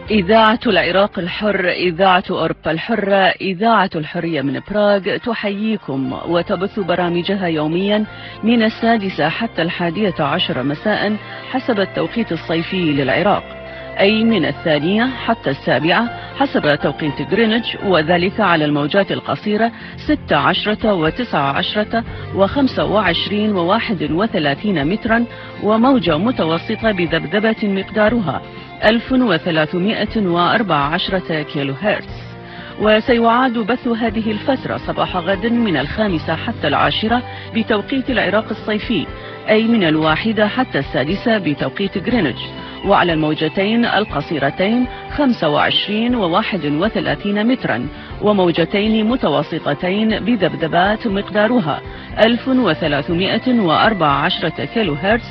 إذاعة العراق الحر، إذاعة أوروبا الحرة، إذاعة الحرية من براغ تحييكم وتبث برامجها يوميا من 6 حتى 11 مساء حسب التوقيت الصيفي للعراق، أي من 2 حتى 7 حسب توقيت غرينتش، وذلك على الموجات القصيرة 16 و19 و25 و31 مترا، وموجة متوسطة بذبذبة مقدارها 1314 كيلو هرتز. وسيعاد بث هذه الفترة صباح غد من 5 حتى 10 بتوقيت العراق الصيفي، أي من 1 حتى 6 بتوقيت غرينتش، وعلى الموجتين القصيرتين 25 و31 مترا، وموجتين متوسطتين بذبذبات مقدارها 1314 كيلو هرتز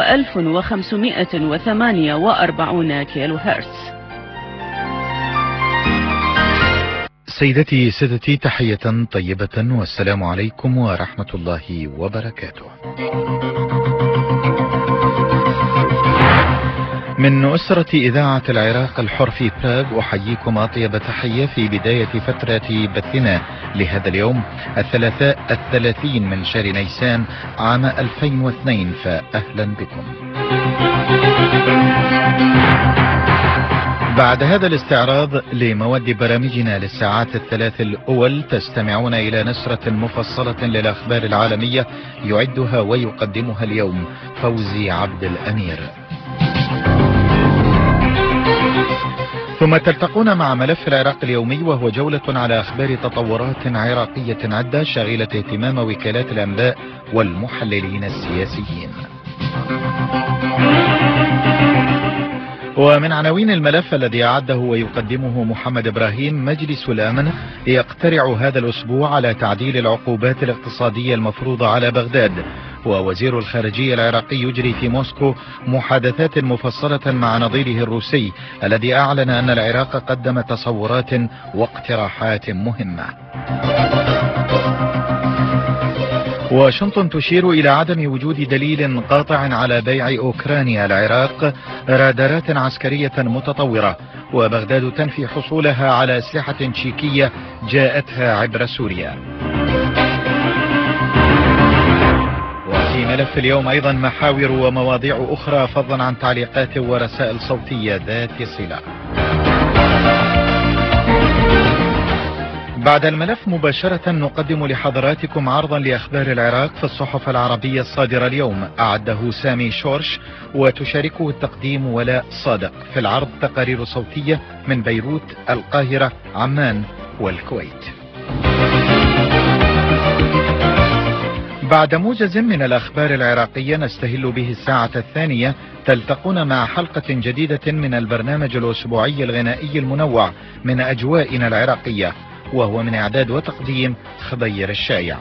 و1548 كيلو هرتز. سيدتي سادتي، تحية طيبة والسلام عليكم ورحمة الله وبركاته. من أسرة إذاعة العراق الحر في براغ أحييكم أطيب تحية في بداية فترة بثنا لهذا اليوم الثلاثاء 30 من شهر نيسان عام 2002، فأهلا بكم. بعد هذا الاستعراض لمواد برامجنا للساعات ال3 الأول تستمعون إلى نشرة مفصلة للأخبار العالمية يعدها ويقدمها اليوم فوزي عبد الأمير، ثم تلتقون مع ملف العراق اليومي وهو جولة على أخبار تطورات عراقية عدة شاغلة اهتمام وكالات الأنباء والمحللين السياسيين. ومن عناوين الملف الذي أعده ويقدمه محمد إبراهيم: مجلس الأمن يقترع هذا الأسبوع على تعديل العقوبات الاقتصادية المفروضة على بغداد، ووزير الخارجية العراقي يجري في موسكو محادثات مفصلة مع نظيره الروسي الذي أعلن أن العراق قدم تصورات واقتراحات مهمة. واشنطن تشير إلى عدم وجود دليل قاطع على بيع أوكرانيا العراق رادارات عسكرية متطورة، وبغداد تنفي حصولها على أسلحة تشيكية جاءتها عبر سوريا. وفي ملف اليوم أيضا محاور ومواضيع أخرى فضلا عن تعليقات ورسائل صوتية ذات صلة. بعد الملف مباشرة نقدم لحضراتكم عرضا لأخبار العراق في الصحف العربية الصادرة اليوم، أعده سامي شورش وتشاركه التقديم ولاء صادق. في العرض تقارير صوتية من بيروت، القاهرة، عمان والكويت. بعد موجز من الأخبار العراقية نستهل به الساعة الثانية، تلتقون مع حلقة جديدة من البرنامج الأسبوعي الغنائي المنوع من أجوائنا العراقية، وهو من إعداد وتقديم خضير الشايع.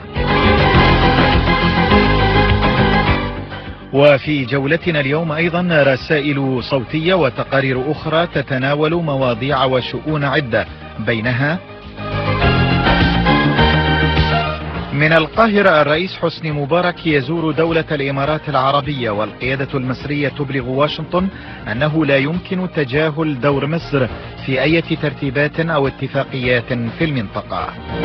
وفي جولتنا اليوم أيضا رسائل صوتية وتقارير أخرى تتناول مواضيع وشؤون عدة، بينها: من القاهرة الرئيس حسني مبارك يزور دولة الإمارات العربية، والقيادة المصرية تبلغ واشنطن أنه لا يمكن تجاهل دور مصر في أي ترتيبات أو اتفاقيات في المنطقة.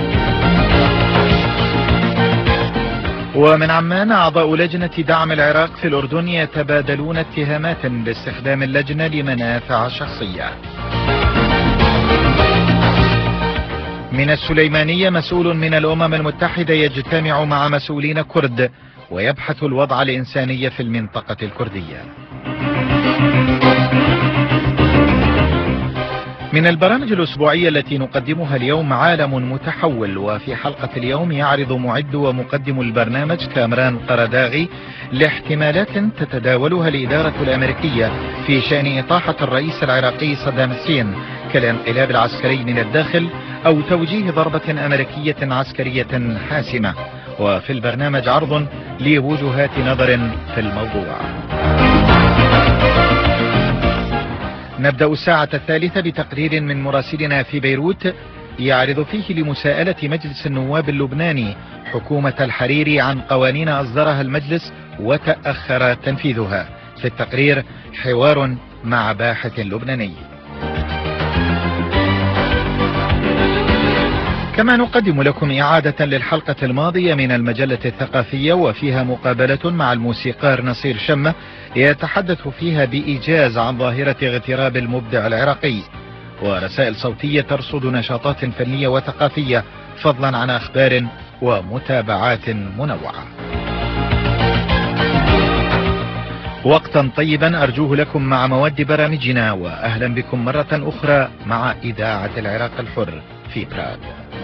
ومن عمان أعضاء لجنة دعم العراق في الأردن يتبادلون اتهامات باستخدام اللجنة لمنافع شخصية. من السليمانية مسؤول من الأمم المتحدة يجتمع مع مسؤولين كرد ويبحث الوضع الإنساني في المنطقة الكردية. من البرامج الأسبوعية التي نقدمها اليوم عالم متحول، وفي حلقة اليوم يعرض معد ومقدم البرنامج كامران قرداغي لاحتمالات تتداولها الإدارة الأمريكية في شأن إطاحة الرئيس العراقي صدام حسين كالانقلاب العسكري من الداخل أو توجيه ضربة أمريكية عسكرية حاسمة. وفي البرنامج عرض لوجهات نظر في الموضوع. نبدأ الساعة الثالثة بتقرير من مراسلنا في بيروت يعرض فيه لمساءلة مجلس النواب اللبناني حكومة الحريري عن قوانين أصدرها المجلس وتأخر تنفيذها. في التقرير حوار مع باحث لبناني. كما نقدم لكم إعادة للحلقة الماضية من المجلة الثقافية، وفيها مقابلة مع الموسيقار نصير شمة يتحدث فيها بإيجاز عن ظاهرة اغتراب المبدع العراقي، ورسائل صوتية ترصد نشاطات فنية وثقافية، فضلا عن أخبار ومتابعات منوعة. وقتا طيبا أرجوه لكم مع مواد برامجنا، وأهلا بكم مرة أخرى مع إذاعة العراق الحر في براغ.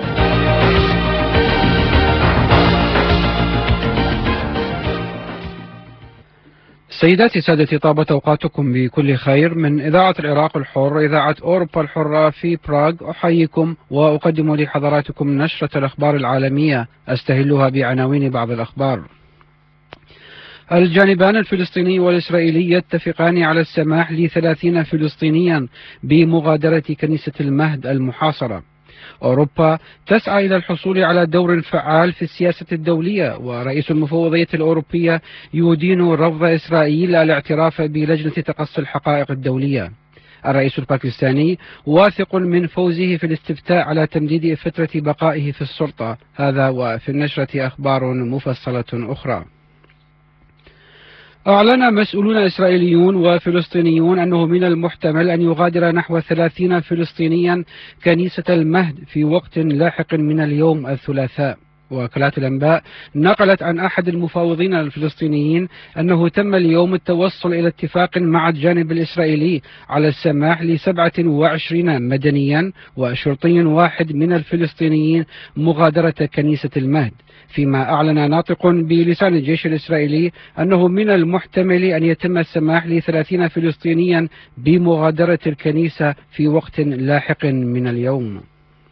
سيداتي سادتي، طابت أوقاتكم بكل خير. من إذاعة العراق الحر، إذاعة أوروبا الحرة في براغ، أحييكم وأقدم لحضراتكم نشرة الأخبار العالمية، أستهلها بعناوين بعض الأخبار. الجانبان الفلسطيني والإسرائيلي يتفقان على السماح ل30 فلسطينيا بمغادرة كنيسة المهد المحاصرة. أوروبا تسعى إلى الحصول على دور فعال في السياسة الدولية، ورئيس المفوضية الأوروبية يدين رفض إسرائيل الاعتراف بلجنة تقصي الحقائق الدولية. الرئيس الباكستاني واثق من فوزه في الاستفتاء على تمديد فترة بقائه في السلطة. هذا وفي النشرة أخبار مفصلة أخرى. أعلن مسؤولون إسرائيليون وفلسطينيون أنه من المحتمل أن يغادر نحو 30 فلسطينيا كنيسة المهد في وقت لاحق من اليوم الثلاثاء. وكالات الأنباء نقلت عن أحد المفاوضين الفلسطينيين أنه تم اليوم التوصل إلى اتفاق مع الجانب الإسرائيلي على السماح ل27 مدنيا وشرطي واحد من الفلسطينيين مغادرة كنيسة المهد، فيما أعلن ناطق بلسان الجيش الإسرائيلي أنه من المحتمل أن يتم السماح ل30 فلسطينيا بمغادرة الكنيسة في وقت لاحق من اليوم.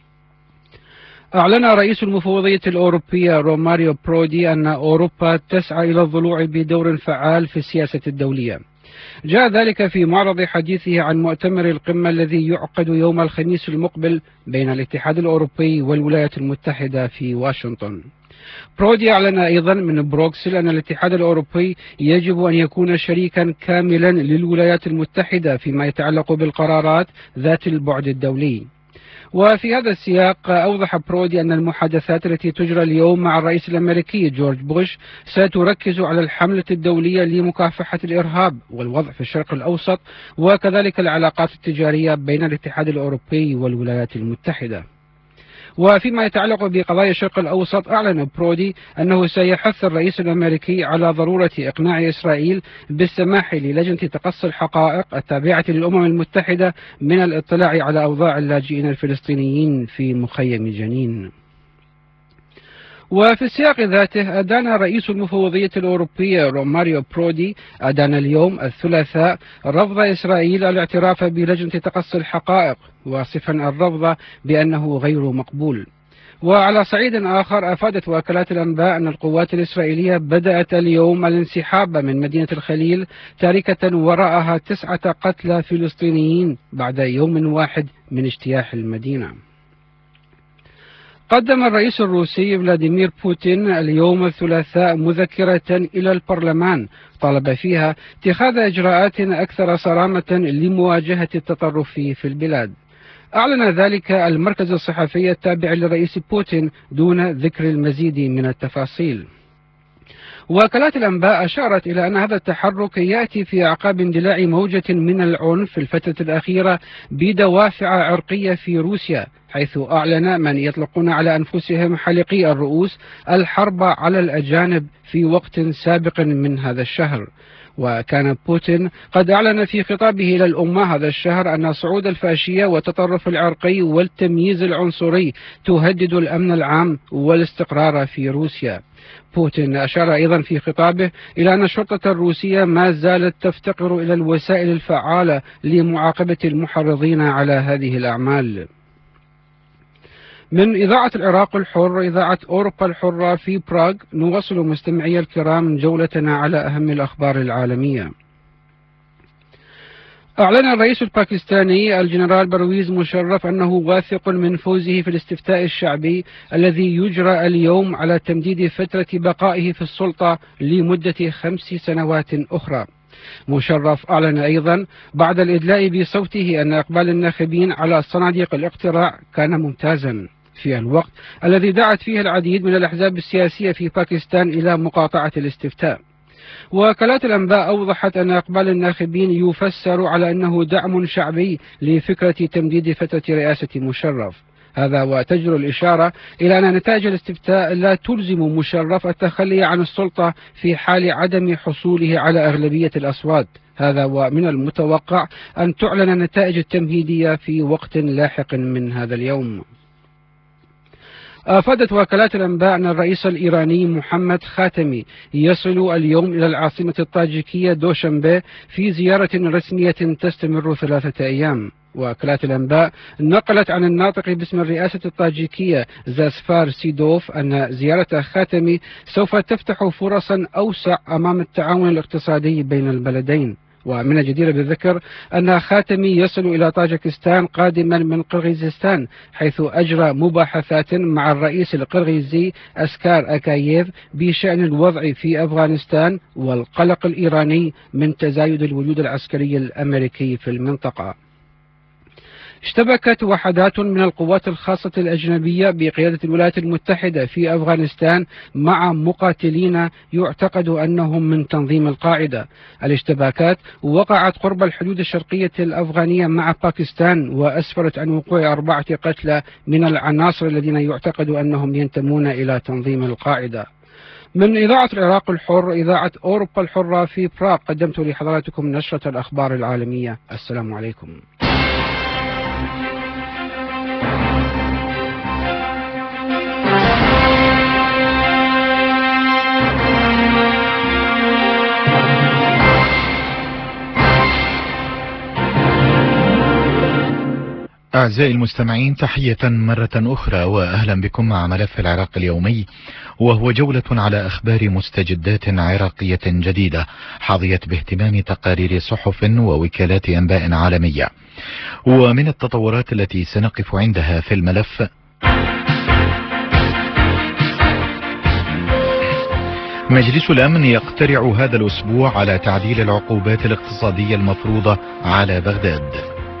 أعلن رئيس المفوضية الأوروبية روماريو برودي أن أوروبا تسعى إلى الضلوع بدور فعال في السياسة الدولية. جاء ذلك في معرض حديثه عن مؤتمر القمة الذي يعقد يوم الخميس المقبل بين الاتحاد الأوروبي والولايات المتحدة في واشنطن. برودي أعلن أيضا من بروكسل أن الاتحاد الأوروبي يجب أن يكون شريكا كاملا للولايات المتحدة فيما يتعلق بالقرارات ذات البعد الدولي. وفي هذا السياق أوضح برودي أن المحادثات التي تجرى اليوم مع الرئيس الأمريكي جورج بوش ستركز على الحملة الدولية لمكافحة الإرهاب والوضع في الشرق الأوسط، وكذلك العلاقات التجارية بين الاتحاد الأوروبي والولايات المتحدة. وفيما يتعلق بقضايا الشرق الأوسط، أعلن برودي أنه سيحث الرئيس الأمريكي على ضرورة إقناع إسرائيل بالسماح للجنة تقصي الحقائق التابعة للأمم المتحدة من الاطلاع على أوضاع اللاجئين الفلسطينيين في مخيم جنين. وفي السياق ذاته أدان رئيس المفوضية الأوروبية روماريو برودي اليوم الثلاثاء رفض إسرائيل الاعتراف بلجنة تقصي الحقائق، واصفا الرفض بأنه غير مقبول. وعلى صعيد آخر، أفادت وكالات الأنباء أن القوات الإسرائيلية بدأت اليوم الانسحاب من مدينة الخليل، تاركة وراءها 9 قتلى فلسطينيين بعد يوم واحد من اجتياح المدينة. قدم الرئيس الروسي فلاديمير بوتين اليوم الثلاثاء مذكرة إلى البرلمان طالب فيها اتخاذ إجراءات أكثر صرامة لمواجهة التطرف في البلاد. أعلن ذلك المركز الصحفي التابع لرئيس بوتين دون ذكر المزيد من التفاصيل. وكالات الأنباء أشارت إلى أن هذا التحرك يأتي في أعقاب اندلاع موجة من العنف في الفترة الأخيرة بدوافع عرقية في روسيا، حيث أعلن من يطلقون على أنفسهم حلقي الرؤوس الحرب على الأجانب في وقت سابق من هذا الشهر. وكان بوتين قد أعلن في خطابه إلى الأمة هذا الشهر أن صعود الفاشية والتطرف العرقي والتمييز العنصري تهدد الأمن العام والاستقرار في روسيا. بوتين أشار أيضا في خطابه إلى أن الشرطة الروسية ما زالت تفتقر إلى الوسائل الفعالة لمعاقبة المحرضين على هذه الأعمال. من إذاعة العراق الحر، إذاعة أوروبا الحرة في براغ، نواصل مستمعي الكرام جولتنا على أهم الأخبار العالمية. أعلن الرئيس الباكستاني الجنرال برويز مشرف أنه واثق من فوزه في الاستفتاء الشعبي الذي يجرى اليوم على تمديد فترة بقائه في السلطة لمدة 5 سنوات أخرى. مشرف أعلن أيضا بعد الإدلاء بصوته أن إقبال الناخبين على صناديق الاقتراع كان ممتازا، في الوقت الذي دعت فيه العديد من الأحزاب السياسية في باكستان إلى مقاطعة الاستفتاء. وكالات الأنباء أوضحت أن إقبال الناخبين يفسر على أنه دعم شعبي لفكرة تمديد فترة رئاسة مشرف. هذا وتجر الإشارة إلى أن نتائج الاستفتاء لا تلزم مشرف التخلي عن السلطة في حال عدم حصوله على أغلبية الأصوات. هذا ومن المتوقع أن تعلن النتائج التمهيدية في وقت لاحق من هذا اليوم. أفادت وكالات الأنباء أن الرئيس الإيراني محمد خاتمي يصل اليوم إلى العاصمة الطاجيكية دوشنبه في زيارة رسمية تستمر 3 أيام. وكالات الأنباء نقلت عن الناطق باسم الرئاسة الطاجيكية زاسفار سيدوف أن زيارة خاتمي سوف تفتح فرصا أوسع أمام التعاون الاقتصادي بين البلدين. ومن الجدير بالذكر أن خاتمي يصل إلى طاجكستان قادما من قرغيزستان، حيث أجرى مباحثات مع الرئيس القرغيزي أسكار أكاييف بشأن الوضع في أفغانستان والقلق الإيراني من تزايد الوجود العسكري الأمريكي في المنطقة. اشتبكت وحدات من القوات الخاصة الأجنبية بقيادة الولايات المتحدة في أفغانستان مع مقاتلين يعتقد أنهم من تنظيم القاعدة. الاشتباكات وقعت قرب الحدود الشرقية الأفغانية مع باكستان، وأسفرت عن وقوع 4 قتلى من العناصر الذين يعتقد أنهم ينتمون إلى تنظيم القاعدة. من إذاعة العراق الحر، إذاعة أوروبا الحرة في براغ، قدمت لحضراتكم نشرة الأخبار العالمية. السلام عليكم. أعزائي المستمعين، تحية مرة أخرى وأهلا بكم مع ملف العراق اليومي، وهو جولة على أخبار مستجدات عراقية جديدة حظيت باهتمام تقارير صحف ووكالات أنباء عالمية. ومن التطورات التي سنقف عندها في الملف: مجلس الأمن يقترع هذا الأسبوع على تعديل العقوبات الاقتصادية المفروضة على بغداد.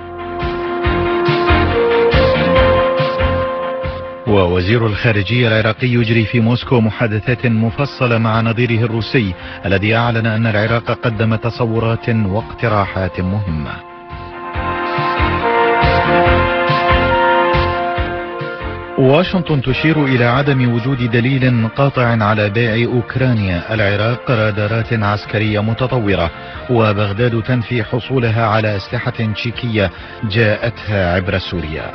ووزير الخارجية العراقي يجري في موسكو محادثات مفصلة مع نظيره الروسي الذي أعلن أن العراق قدم تصورات واقتراحات مهمة. واشنطن تشير إلى عدم وجود دليل قاطع على بيع أوكرانيا العراق رادارات عسكرية متطورة، وبغداد تنفي حصولها على أسلحة تشيكية جاءتها عبر سوريا.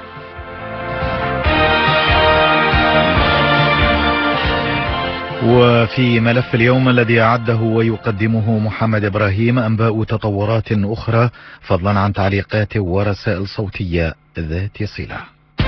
وفي ملف اليوم الذي أعده ويقدمه محمد إبراهيم أنباء تطورات أخرى فضلا عن تعليقات ورسائل صوتية ذات صلة.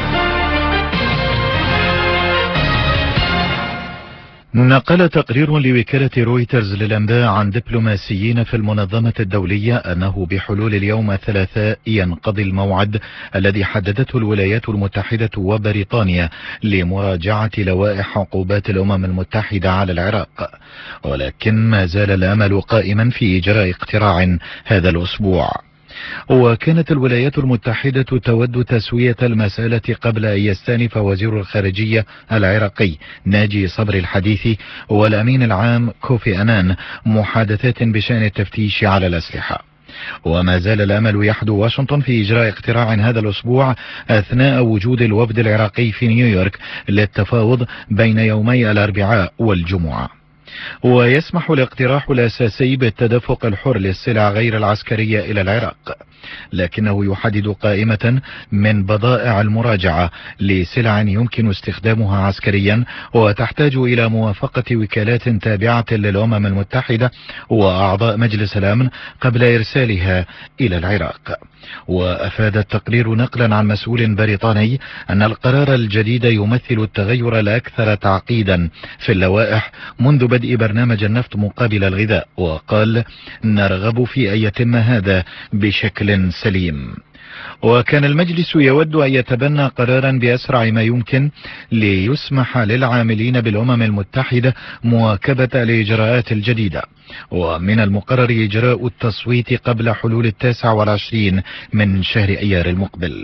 نقل تقرير لوكالة رويترز للأنباء عن دبلوماسيين في المنظمة الدولية أنه بحلول اليوم الثلاثاء ينقضي الموعد الذي حددته الولايات المتحدة وبريطانيا لمراجعة لوائح عقوبات الأمم المتحدة على العراق، ولكن ما زال الأمل قائما في إجراء اقتراع هذا الأسبوع. وكانت الولايات المتحدة تود تسوية المسألة قبل أن يستأنف وزير الخارجية العراقي ناجي صبر الحديث والأمين العام كوفي أنان محادثات بشأن التفتيش على الأسلحة. وما زال الأمل يحدو واشنطن في إجراء اقتراع هذا الأسبوع أثناء وجود الوفد العراقي في نيويورك للتفاوض بين يومي الأربعاء والجمعة. ويسمح الاقتراح الأساسي بالتدفق الحر للسلع غير العسكرية إلى العراق، لكنه يحدد قائمة من بضائع المراجعة لسلع يمكن استخدامها عسكريا وتحتاج إلى موافقة وكالات تابعة للأمم المتحدة وأعضاء مجلس الأمن قبل إرسالها إلى العراق. وأفاد التقرير نقلا عن مسؤول بريطاني أن القرار الجديد يمثل التغير الأكثر تعقيدا في اللوائح منذ بدء برنامج النفط مقابل الغذاء، وقال: نرغب في أن يتم هذا بشكل سليم. وكان المجلس يود أن يتبنى قرارا بأسرع ما يمكن ليسمح للعاملين بالأمم المتحدة مواكبة الإجراءات الجديدة، ومن المقرر إجراء التصويت قبل حلول 29 من شهر أيار المقبل.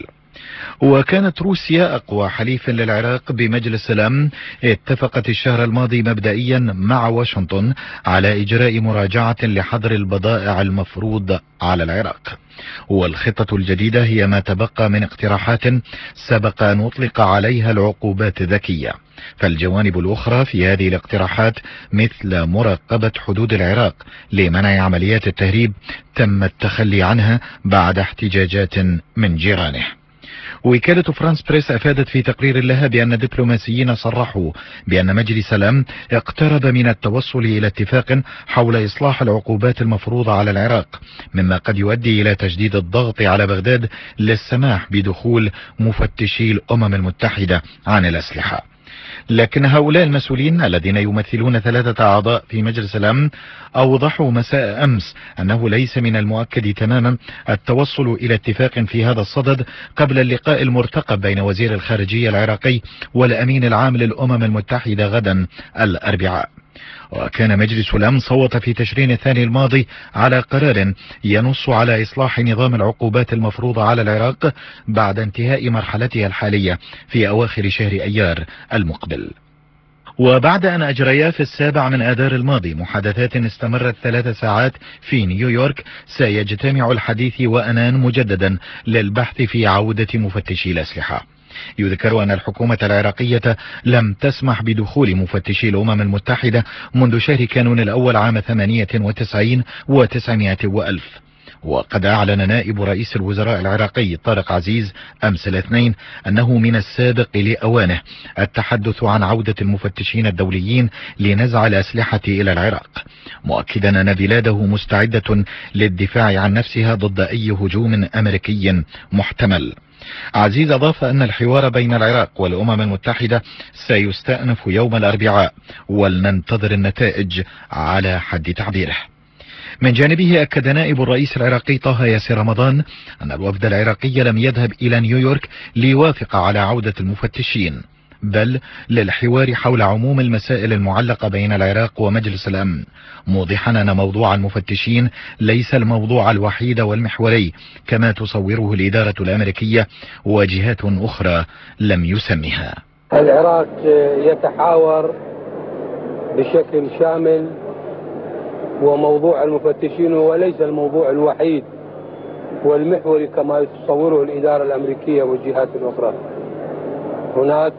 وكانت روسيا أقوى حليف للعراق بمجلس الأمن. اتفقت الشهر الماضي مبدئيا مع واشنطن على إجراء مراجعة لحظر البضائع المفروض على العراق، والخطة الجديدة هي ما تبقى من اقتراحات سبق أن أطلق عليها العقوبات الذكية. فالجوانب الأخرى في هذه الاقتراحات مثل مراقبة حدود العراق لمنع عمليات التهريب تم التخلي عنها بعد احتجاجات من جيرانه. وكالة فرانس بريس أفادت في تقرير لها بأن دبلوماسيين صرحوا بأن مجلس الأمن اقترب من التوصل إلى اتفاق حول إصلاح العقوبات المفروضة على العراق، مما قد يؤدي إلى تجديد الضغط على بغداد للسماح بدخول مفتشي الأمم المتحدة عن الأسلحة. لكن هؤلاء المسؤولين الذين يمثلون 3 أعضاء في مجلس الأمن أوضحوا مساء أمس أنه ليس من المؤكد تماما التوصل إلى اتفاق في هذا الصدد قبل اللقاء المرتقب بين وزير الخارجية العراقي والأمين العام للأمم المتحدة غدا الأربعاء. وكان مجلس الأمن صوت في تشرين الثاني الماضي على قرار ينص على إصلاح نظام العقوبات المفروضة على العراق بعد انتهاء مرحلتها الحالية في أواخر شهر أيار المقبل. وبعد أن أجريا في 7 من آذار الماضي محادثات استمرت 3 ساعات في نيويورك، سيجتمع الحديث وأنان مجددا للبحث في عودة مفتشي الأسلحة. يذكر أن الحكومة العراقية لم تسمح بدخول مفتشي الأمم المتحدة منذ شهر كانون الأول عام 98 و900 وألف. وقد أعلن نائب رئيس الوزراء العراقي طارق عزيز أمس الاثنين أنه من السابق لأوانه التحدث عن عودة المفتشين الدوليين لنزع الأسلحة إلى العراق، مؤكدا أن بلاده مستعدة للدفاع عن نفسها ضد أي هجوم أمريكي محتمل. عزيز أضاف أن الحوار بين العراق والأمم المتحدة سيستأنف يوم الأربعاء، ولننتظر النتائج على حد تعبيره. من جانبه أكد نائب الرئيس العراقي طه ياسر رمضان أن الوفد العراقي لم يذهب إلى نيويورك ليوافق على عودة المفتشين، بل للحوار حول عموم المسائل المعلقة بين العراق ومجلس الأمن، موضحا أن موضوع المفتشين ليس الموضوع الوحيد والمحوري كما تصوره الإدارة الأمريكية وجهات أخرى لم يسمها. العراق يتحاور بشكل شامل، وموضوع المفتشين هو ليس الموضوع الوحيد والمحوري كما تصوره الإدارة الأمريكية والجهات الأخرى. هناك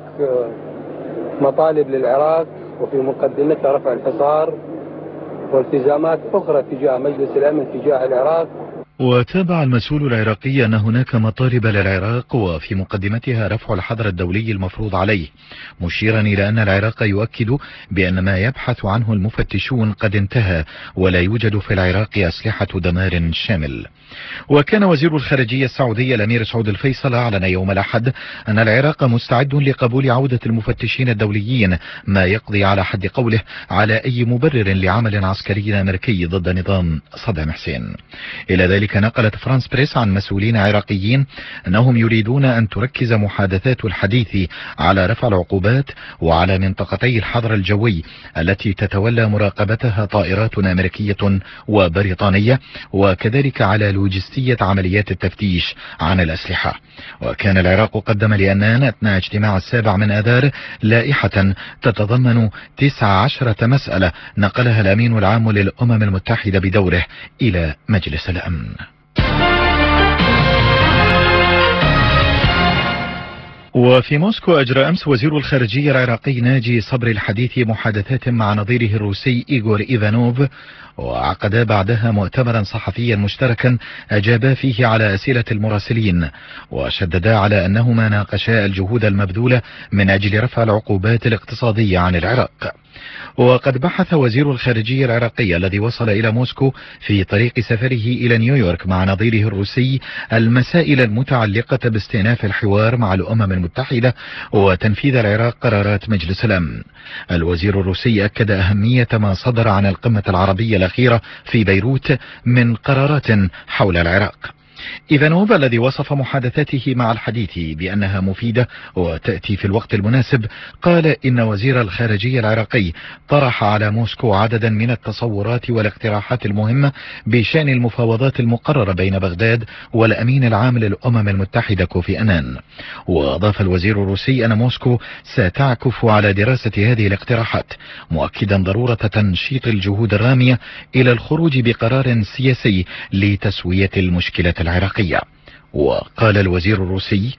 مطالب للعراق وفي مقدمتها رفع الحصار والتزامات أخرى تجاه مجلس الأمن تجاه العراق. وتابع المسؤول العراقي أن هناك مطالب للعراق وفي مقدمتها رفع الحظر الدولي المفروض عليه، مشيرا إلى أن العراق يؤكد بأن ما يبحث عنه المفتشون قد انتهى ولا يوجد في العراق أسلحة دمار شامل. وكان وزير الخارجية السعودي الأمير سعود الفيصل أعلن يوم الأحد أن العراق مستعد لقبول عودة المفتشين الدوليين، ما يقضي على حد قوله على أي مبرر لعمل عسكري أمريكي ضد نظام صدام حسين. إلى ذلك نقلت فرانس بريس عن مسؤولين عراقيين أنهم يريدون أن تركز محادثات الحديث على رفع العقوبات وعلى منطقتي الحظر الجوي التي تتولى مراقبتها طائرات أمريكية وبريطانية، وكذلك على لوجستية عمليات التفتيش عن الأسلحة. وكان العراق قدم لأنان أثناء اجتماع 7 من آذار لائحة تتضمن 19 مسألة نقلها الأمين العام للأمم المتحدة بدوره إلى مجلس الأمن. وفي موسكو أجرى أمس وزير الخارجية العراقي ناجي صبري الحديث محادثات مع نظيره الروسي إيغور إيفانوف، وعقدا بعدها مؤتمرا صحفيا مشتركا أجابا فيه على أسئلة المراسلين، وشددا على أنهما ناقشا الجهود المبذولة من أجل رفع العقوبات الاقتصادية عن العراق. وقد بحث وزير الخارجية العراقي الذي وصل إلى موسكو في طريق سفره إلى نيويورك مع نظيره الروسي المسائل المتعلقة باستئناف الحوار مع الأمم المتحدة وتنفيذ العراق قرارات مجلس الأمن. الوزير الروسي أكد أهمية ما صدر عن القمة العربية الأخيرة في بيروت من قرارات حول العراق. إيفانوف الذي وصف محادثاته مع الحديث بأنها مفيدة وتأتي في الوقت المناسب قال إن وزير الخارجية العراقي طرح على موسكو عددا من التصورات والاقتراحات المهمة بشأن المفاوضات المقررة بين بغداد والأمين العام للأمم المتحدة كوفي أنان. وأضاف الوزير الروسي أن موسكو ستعكف على دراسة هذه الاقتراحات، مؤكدا ضرورة تنشيط الجهود الرامية إلى الخروج بقرار سياسي لتسوية المشكلة العراقية. وقال الوزير الروسي: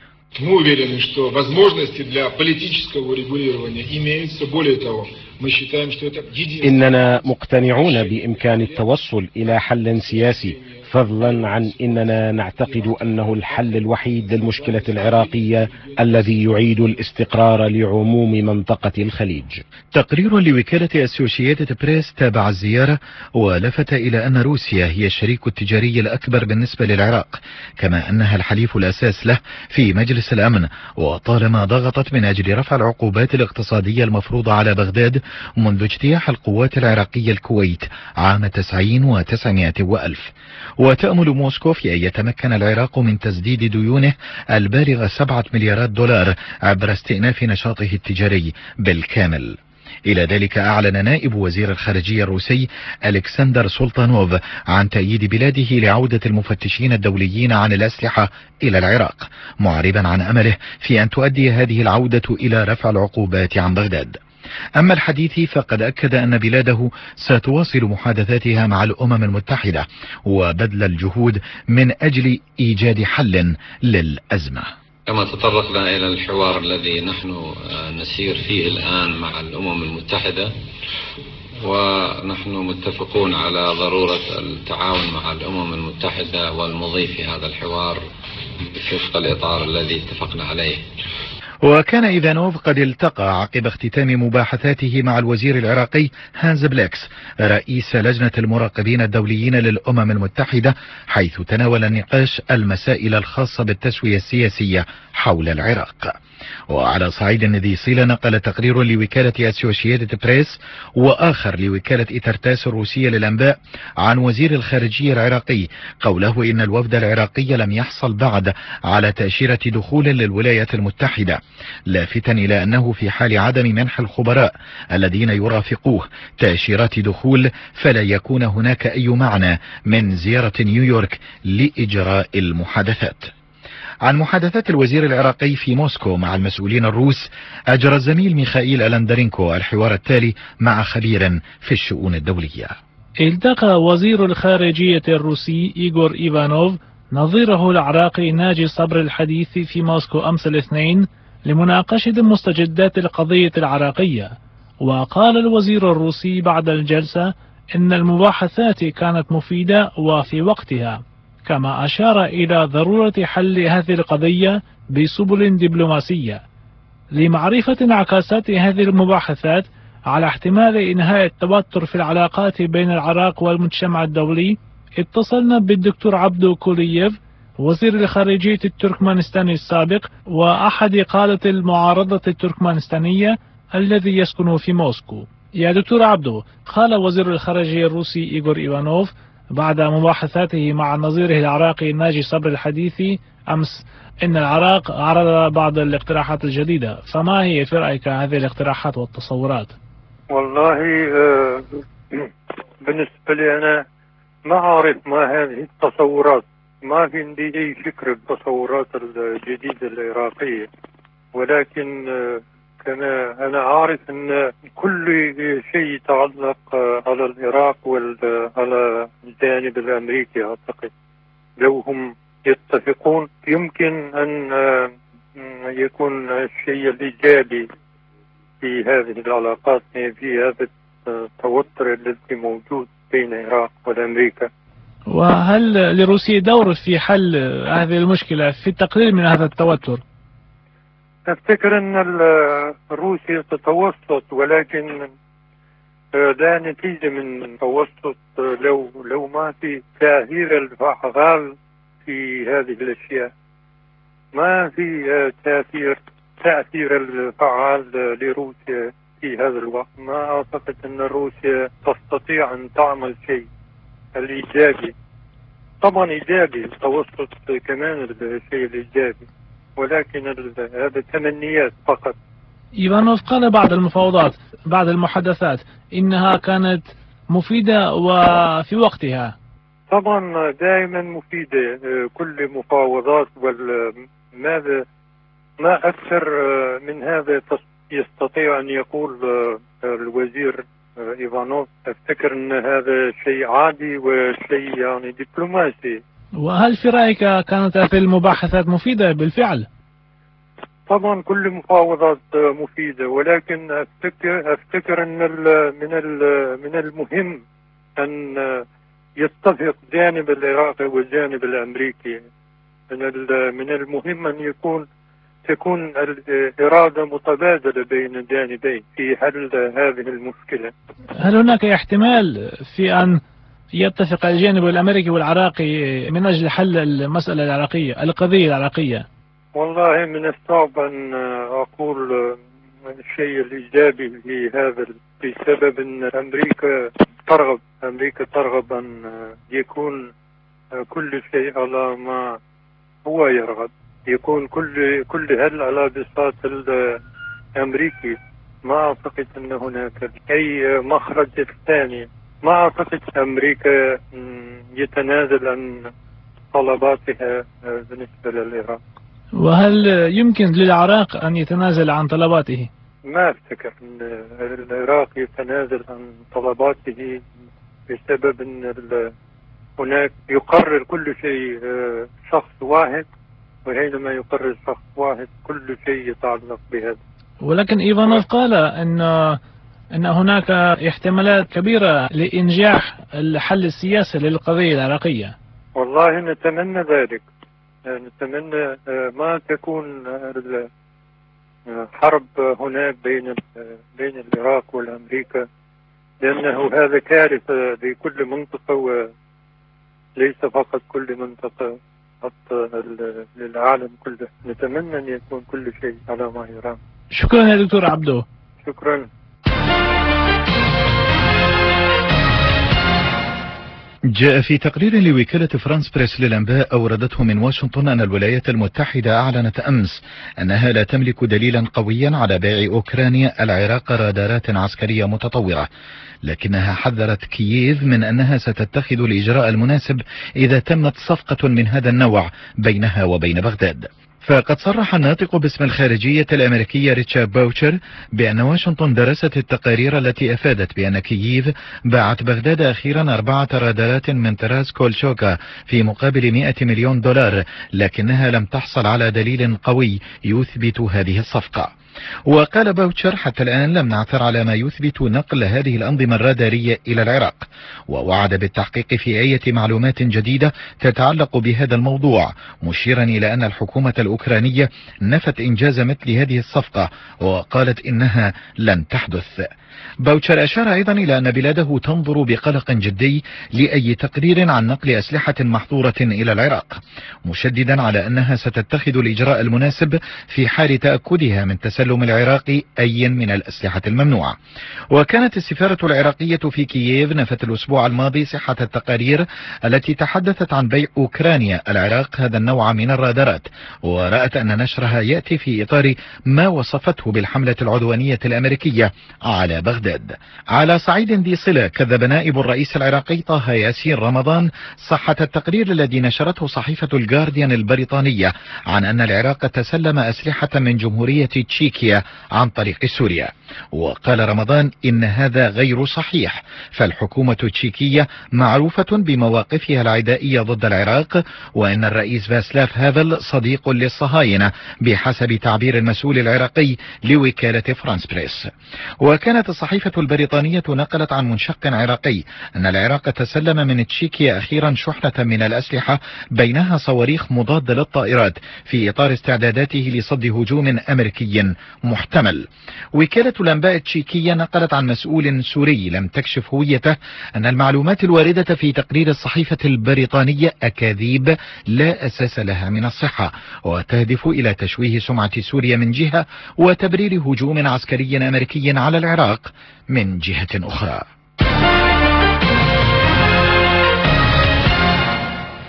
إننا مقتنعون بإمكان التوصل إلى حل سياسي، فضلا عن إننا نعتقد أنه الحل الوحيد للمشكلة العراقية الذي يعيد الاستقرار لعموم منطقة الخليج. تقرير لوكالة أسوشيتد بريس تابع الزيارة ولفت إلى أن روسيا هي الشريك التجاري الأكبر بالنسبة للعراق، كما أنها الحليف الأساس له في مجلس الأمن، وطالما ضغطت من أجل رفع العقوبات الاقتصادية المفروضة على بغداد منذ اجتياح القوات العراقية الكويت عام 90 و900 وألف. وتأمل موسكو في أن يتمكن العراق من تسديد ديونه البالغة 7 مليارات دولار عبر استئناف نشاطه التجاري بالكامل. إلى ذلك أعلن نائب وزير الخارجية الروسي ألكسندر سولطانوف عن تأييد بلاده لعودة المفتشين الدوليين عن الأسلحة إلى العراق، معربا عن أمله في أن تؤدي هذه العودة إلى رفع العقوبات عن بغداد. أما الحديث فقد أكد أن بلاده ستواصل محادثاتها مع الأمم المتحدة وبذل الجهود من أجل إيجاد حل للأزمة. كما تطرقنا إلى الحوار الذي نحن نسير فيه الآن مع الأمم المتحدة، ونحن متفقون على ضرورة التعاون مع الأمم المتحدة والمضي في هذا الحوار وفق الإطار الذي اتفقنا عليه. وكان إيفانوف قد التقى عقب اختتام مباحثاته مع الوزير العراقي هانز بليكس رئيس لجنة المراقبين الدوليين للأمم المتحدة، حيث تناول النقاش المسائل الخاصة بالتسوية السياسية حول العراق. وعلى صعيد ذي صلة نقل تقرير لوكالة أسوشيتد بريس وآخر لوكالة إترتاس الروسية للأنباء عن وزير الخارجية العراقي قوله إن الوفد العراقي لم يحصل بعد على تأشيرة دخول للولايات المتحدة، لافتا إلى أنه في حال عدم منح الخبراء الذين يرافقوه تأشيرات دخول فلا يكون هناك أي معنى من زيارة نيويورك لإجراء المحادثات. عن محادثات الوزير العراقي في موسكو مع المسؤولين الروس أجرى الزميل ميخائيل ألندرينكو الحوار التالي مع خبير في الشؤون الدولية. التقى وزير الخارجية الروسي إيغور إيفانوف نظيره العراقي ناجي صبر الحديث في موسكو أمس الاثنين لمناقشة مستجدات القضية العراقية. وقال الوزير الروسي بعد الجلسة إن المباحثات كانت مفيدة وفي وقتها، كما أشار إلى ضرورة حل هذه القضية بسبل دبلوماسية. لمعرفة انعكاسات هذه المباحثات على احتمال إنهاء التوتر في العلاقات بين العراق والمجتمع الدولي، اتصلنا بالدكتور عبدو كولييف وزير الخارجية التركمانستاني السابق وأحد قادة المعارضة التركمانستانية الذي يسكن في موسكو. يا دكتور عبدو، قال وزير الخارجية الروسي إيغور إيفانوف بعد مباحثاته مع نظيره العراقي ناجي صبر الحديثي أمس إن العراق عرض بعض الاقتراحات الجديدة، فما هي في رأيك هذه الاقتراحات والتصورات؟ والله بالنسبة لي أنا ما أعرف ما هذه التصورات، ما في عندي أي فكرة بالتصورات الجديدة العراقية، ولكن كما أنا عارف أن كل شيء يتعلق على العراق وعلى الجانب الأمريكي، أعتقد لو هم يتفقون يمكن أن يكون الشيء الإيجابي في هذه العلاقات، في هذا التوتر الذي موجود بين العراق والأمريكا. وهل لروسيا دور في حل هذه المشكلة في التقليل من هذا التوتر؟ أفتكر أن روسيا تتوسط، ولكن لا نتيجة من التوسط لو ما في تأثير الفعال في هذه الأشياء. ما في تأثير الفعال لروسيا في هذا الوقت. ما أعتقد أن روسيا تستطيع أن تعمل شيء الإيجابي طبعا إيجابي، التوسط كمان الشيء الإيجابي، ولكن هذا تمنيات فقط. إيفانوف قال بعد المحادثات إنها كانت مفيدة وفي وقتها. طبعا دائما مفيدة كل مفاوضات، ماذا ما أكثر من هذا يستطيع أن يقول الوزير إيفانوف. أفتكر أن هذا شيء عادي وشيء يعني دبلوماسي. وهل في رأيك كانت في المباحثات مفيدة بالفعل؟ طبعا كل مفاوضات مفيدة، ولكن أفتكر أن من المهم أن يتفق جانب العراقي والجانب الأمريكي. من المهم أن تكون الإرادة متبادلة بين الجانبين في حل هذه المشكلة. هل هناك احتمال في أن يتفق الجانب الأمريكي والعراقي من أجل حل المسألة العراقية، القضية العراقية؟ والله من الصعب أن أقول الشيء الإيجابي لهذا، بسبب أن أمريكا ترغب أن يكون كل شيء على ما هو يرغب، يكون كل هل على بساط الأمريكي. ما أعتقد أن هناك أي مخرج ثاني. ما أعتقد أمريكا يتنازل عن طلباتها بالنسبة للعراق. وهل يمكن للعراق أن يتنازل عن طلباته؟ ما أفتكر أن العراق يتنازل عن طلباته، بسبب أن هناك يقرر كل شيء شخص واحد، وحينما يقرر شخص واحد كل شيء يتعلق بهذا. ولكن إيفانوف قال أن هناك احتمالات كبيرة لإنجاح الحل السياسي للقضية العراقية. والله نتمنى ذلك، نتمنى ما تكون حرب هناك بين العراق والأمريكا، لأنه هذا كارثة لكل منطقة وليس فقط كل منطقة، حتى للعالم كله. نتمنى أن يكون كل شيء على ما يرام. شكرا يا دكتور عبدو. شكرا. جاء في تقرير لوكالة فرانس بريس للأنباء أوردته من واشنطن أن الولايات المتحدة أعلنت أمس أنها لا تملك دليلا قويا على بيع أوكرانيا العراق رادارات عسكرية متطورة، لكنها حذرت كييف من أنها ستتخذ الإجراء المناسب إذا تمت صفقة من هذا النوع بينها وبين بغداد. فقد صرح الناطق باسم الخارجية الأمريكية ريتشارد باوتشر بأن واشنطن درست التقارير التي أفادت بأن كييف باعت بغداد أخيرا 4 رادارات من طراز كولشوكا في مقابل 100 مليون دولار، لكنها لم تحصل على دليل قوي يثبت هذه الصفقة. وقال باوتشر حتى الآن لم نعثر على ما يثبت نقل هذه الأنظمة الرادارية إلى العراق، ووعد بالتحقيق في أي معلومات جديدة تتعلق بهذا الموضوع، مشيرا إلى أن الحكومة الأوكرانية نفت إنجاز مثل هذه الصفقة وقالت إنها لن تحدث. باوتشر أشار أيضا إلى أن بلاده تنظر بقلق جدي لأي تقرير عن نقل أسلحة محظورة إلى العراق، مشددا على أنها ستتخذ الإجراء المناسب في حال تأكدها من تسلم العراق أي من الأسلحة الممنوعة. وكانت السفارة العراقية في كييف نفت الأسبوع الماضي صحة التقارير التي تحدثت عن بيع أوكرانيا العراق هذا النوع من الرادارات، ورأت أن نشرها يأتي في إطار ما وصفته بالحملة العدوانية الأمريكية على بغداد. على صعيد ذي صلة، كذب نائب الرئيس العراقي طه ياسين رمضان صحة التقرير الذي نشرته صحيفة الجارديان البريطانية عن أن العراق تسلم أسلحة من جمهورية تشيكيا عن طريق سوريا. وقال رمضان إن هذا غير صحيح، فالحكومة التشيكية معروفة بمواقفها العدائية ضد العراق، وأن الرئيس فاسلاف هافل صديق للصهاينة بحسب تعبير المسؤول العراقي لوكالة فرانس بريس. وكانت الصحيفة البريطانية نقلت عن منشق عراقي أن العراق تسلم من تشيكيا أخيرا شحنة من الأسلحة بينها صواريخ مضادة للطائرات في إطار استعداداته لصد هجوم أمريكي محتمل. وكالة الأنباء التشيكية نقلت عن مسؤول سوري لم تكشف هويته أن المعلومات الواردة في تقرير الصحيفة البريطانية أكاذيب لا أساس لها من الصحة، وتهدف إلى تشويه سمعة سوريا من جهة وتبرير هجوم عسكري أمريكي على العراق من جهة أخرى.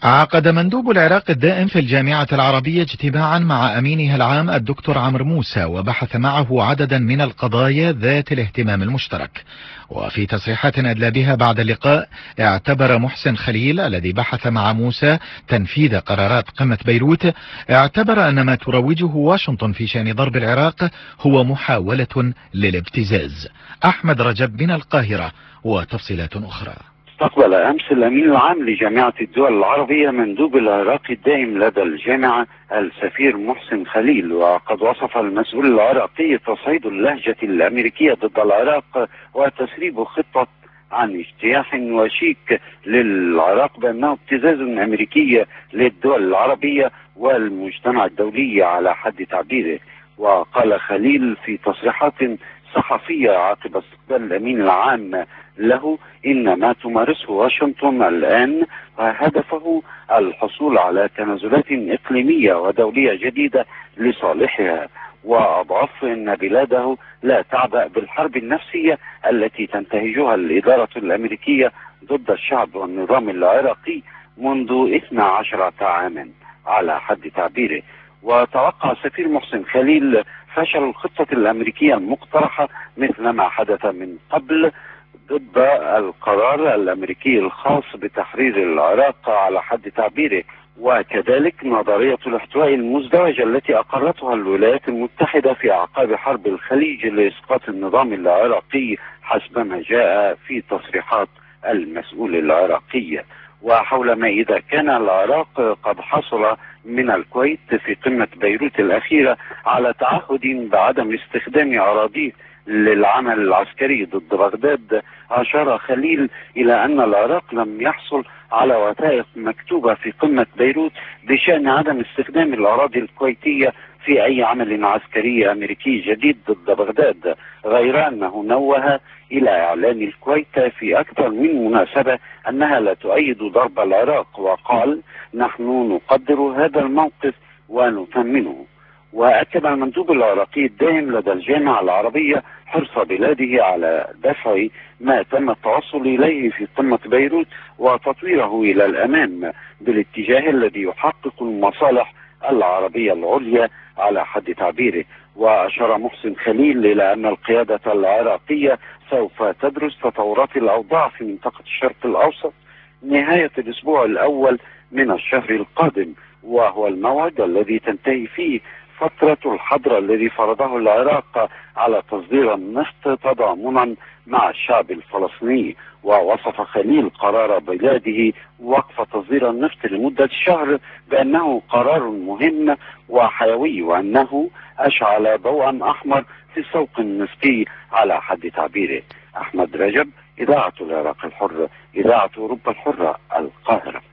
عقد مندوب العراق الدائم في الجامعة العربية اجتماعا مع أمينها العام الدكتور عمرو موسى، وبحث معه عددا من القضايا ذات الاهتمام المشترك. وفي تصريحات أدلى بها بعد اللقاء، اعتبر محسن خليل الذي بحث مع موسى تنفيذ قرارات قمة بيروت، اعتبر أن ما تروجه واشنطن في شأن ضرب العراق هو محاولة للابتزاز. أحمد رجب من القاهرة وتفصيلات أخرى. استقبل أمس الأمين العام لجامعة الدول العربية مندوب العراق الدائم لدى الجامعة السفير محسن خليل، وقد وصف المسؤول العراقي تصعيد اللهجة الأمريكية ضد العراق وتسريب خطة عن اجتياح وشيك للعراق بأنه ابتزاز أمريكي للدول العربية والمجتمع الدولي على حد تعبيره. وقال خليل في تصريحات صحفية عقب استقبال الأمين العام له إن ما تمارسه واشنطن الآن هدفه الحصول على تنازلات إقليمية ودولية جديدة لصالحها، وأضاف أن بلاده لا تعبأ بالحرب النفسية التي تنتهجها الإدارة الأمريكية ضد الشعب والنظام العراقي منذ 12 عاما على حد تعبيره. وتوقع السفير محسن خليل فشل الخطة الأمريكية المقترحة مثل ما حدث من قبل ضد القرار الأمريكي الخاص بتحرير العراق على حد تعبيره، وكذلك نظرية الاحتواء المزدوجة التي أقرتها الولايات المتحدة في أعقاب حرب الخليج لإسقاط النظام العراقي حسب ما جاء في تصريحات المسؤول العراقي. وحول ما إذا كان العراق قد حصل من الكويت في قمة بيروت الأخيرة على تعهد بعدم استخدام أراضيه للعمل العسكري ضد بغداد، أشار خليل إلى أن العراق لم يحصل على وثائق مكتوبة في قمة بيروت بشأن عدم استخدام الأراضي الكويتية في أي عمل عسكري أمريكي جديد ضد بغداد، غير أنه نوه إلى إعلان الكويت في أكثر من مناسبة أنها لا تؤيد ضرب العراق، وقال: نحن نقدر هذا الموقف ونثمنه. وأكد المندوب العراقي الدائم لدى الجامعة العربية حرص بلاده على دفع ما تم التوصل إليه في قمة بيروت وتطويره إلى الأمام بالاتجاه الذي يحقق المصالح العربية العليا على حد تعبيره. وأشار محسن خليل إلى أن القيادة العراقية سوف تدرس تطورات الأوضاع في منطقة الشرق الأوسط نهاية الأسبوع الأول من الشهر القادم، وهو الموعد الذي تنتهي فيه فترة الحظر الذي فرضه العراق على تصدير النفط تضامنا مع الشعب الفلسطيني. ووصف خليل قرار بلاده وقف تصدير النفط لمدة شهر بأنه قرار مهم وحيوي، وأنه أشعل ضوءا أحمر في السوق النفطي على حد تعبيره. أحمد رجب، إذاعة العراق الحر، إذاعة أوروبا الحرة، القاهرة.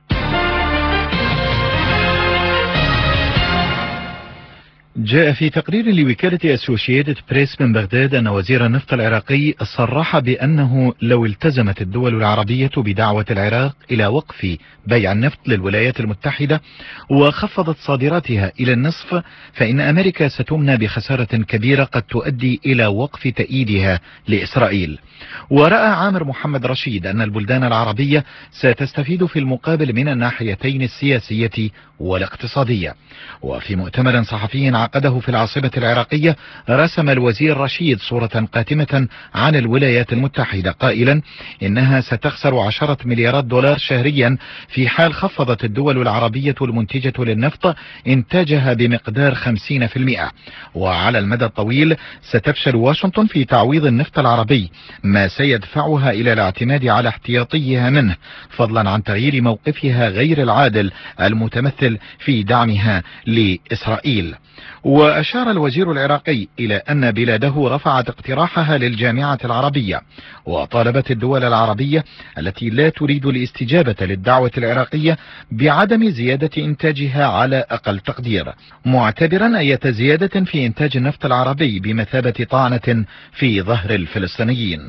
جاء في تقرير لوكالة أسوشيتد بريس من بغداد أن وزير النفط العراقي صرح بأنه لو التزمت الدول العربية بدعوة العراق إلى وقف بيع النفط للولايات المتحدة وخفضت صادراتها إلى النصف، فإن أمريكا ستمنى بخسارة كبيرة قد تؤدي إلى وقف تأييدها لإسرائيل. ورأى عامر محمد رشيد أن البلدان العربية ستستفيد في المقابل من الناحيتين السياسية والاقتصادية. وفي مؤتمر صحفي عقده في العاصمة العراقية رسم الوزير رشيد صورة قاتمة عن الولايات المتحدة قائلا إنها ستخسر 10 مليارات دولار شهريا في حال خفضت الدول العربية المنتجة للنفط إنتاجها بمقدار 50%. وعلى المدى الطويل ستفشل واشنطن في تعويض النفط العربي، ما سيدفعها إلى الاعتماد على احتياطيها منه، فضلا عن تغيير موقفها غير العادل المتمثل في دعمها لإسرائيل. وأشار الوزير العراقي إلى أن بلاده رفعت اقتراحها للجامعة العربية، وطالبت الدول العربية التي لا تريد الاستجابة للدعوة العراقية بعدم زيادة إنتاجها على أقل تقدير، معتبرا أي زيادة في إنتاج النفط العربي بمثابة طعنة في ظهر الفلسطينيين.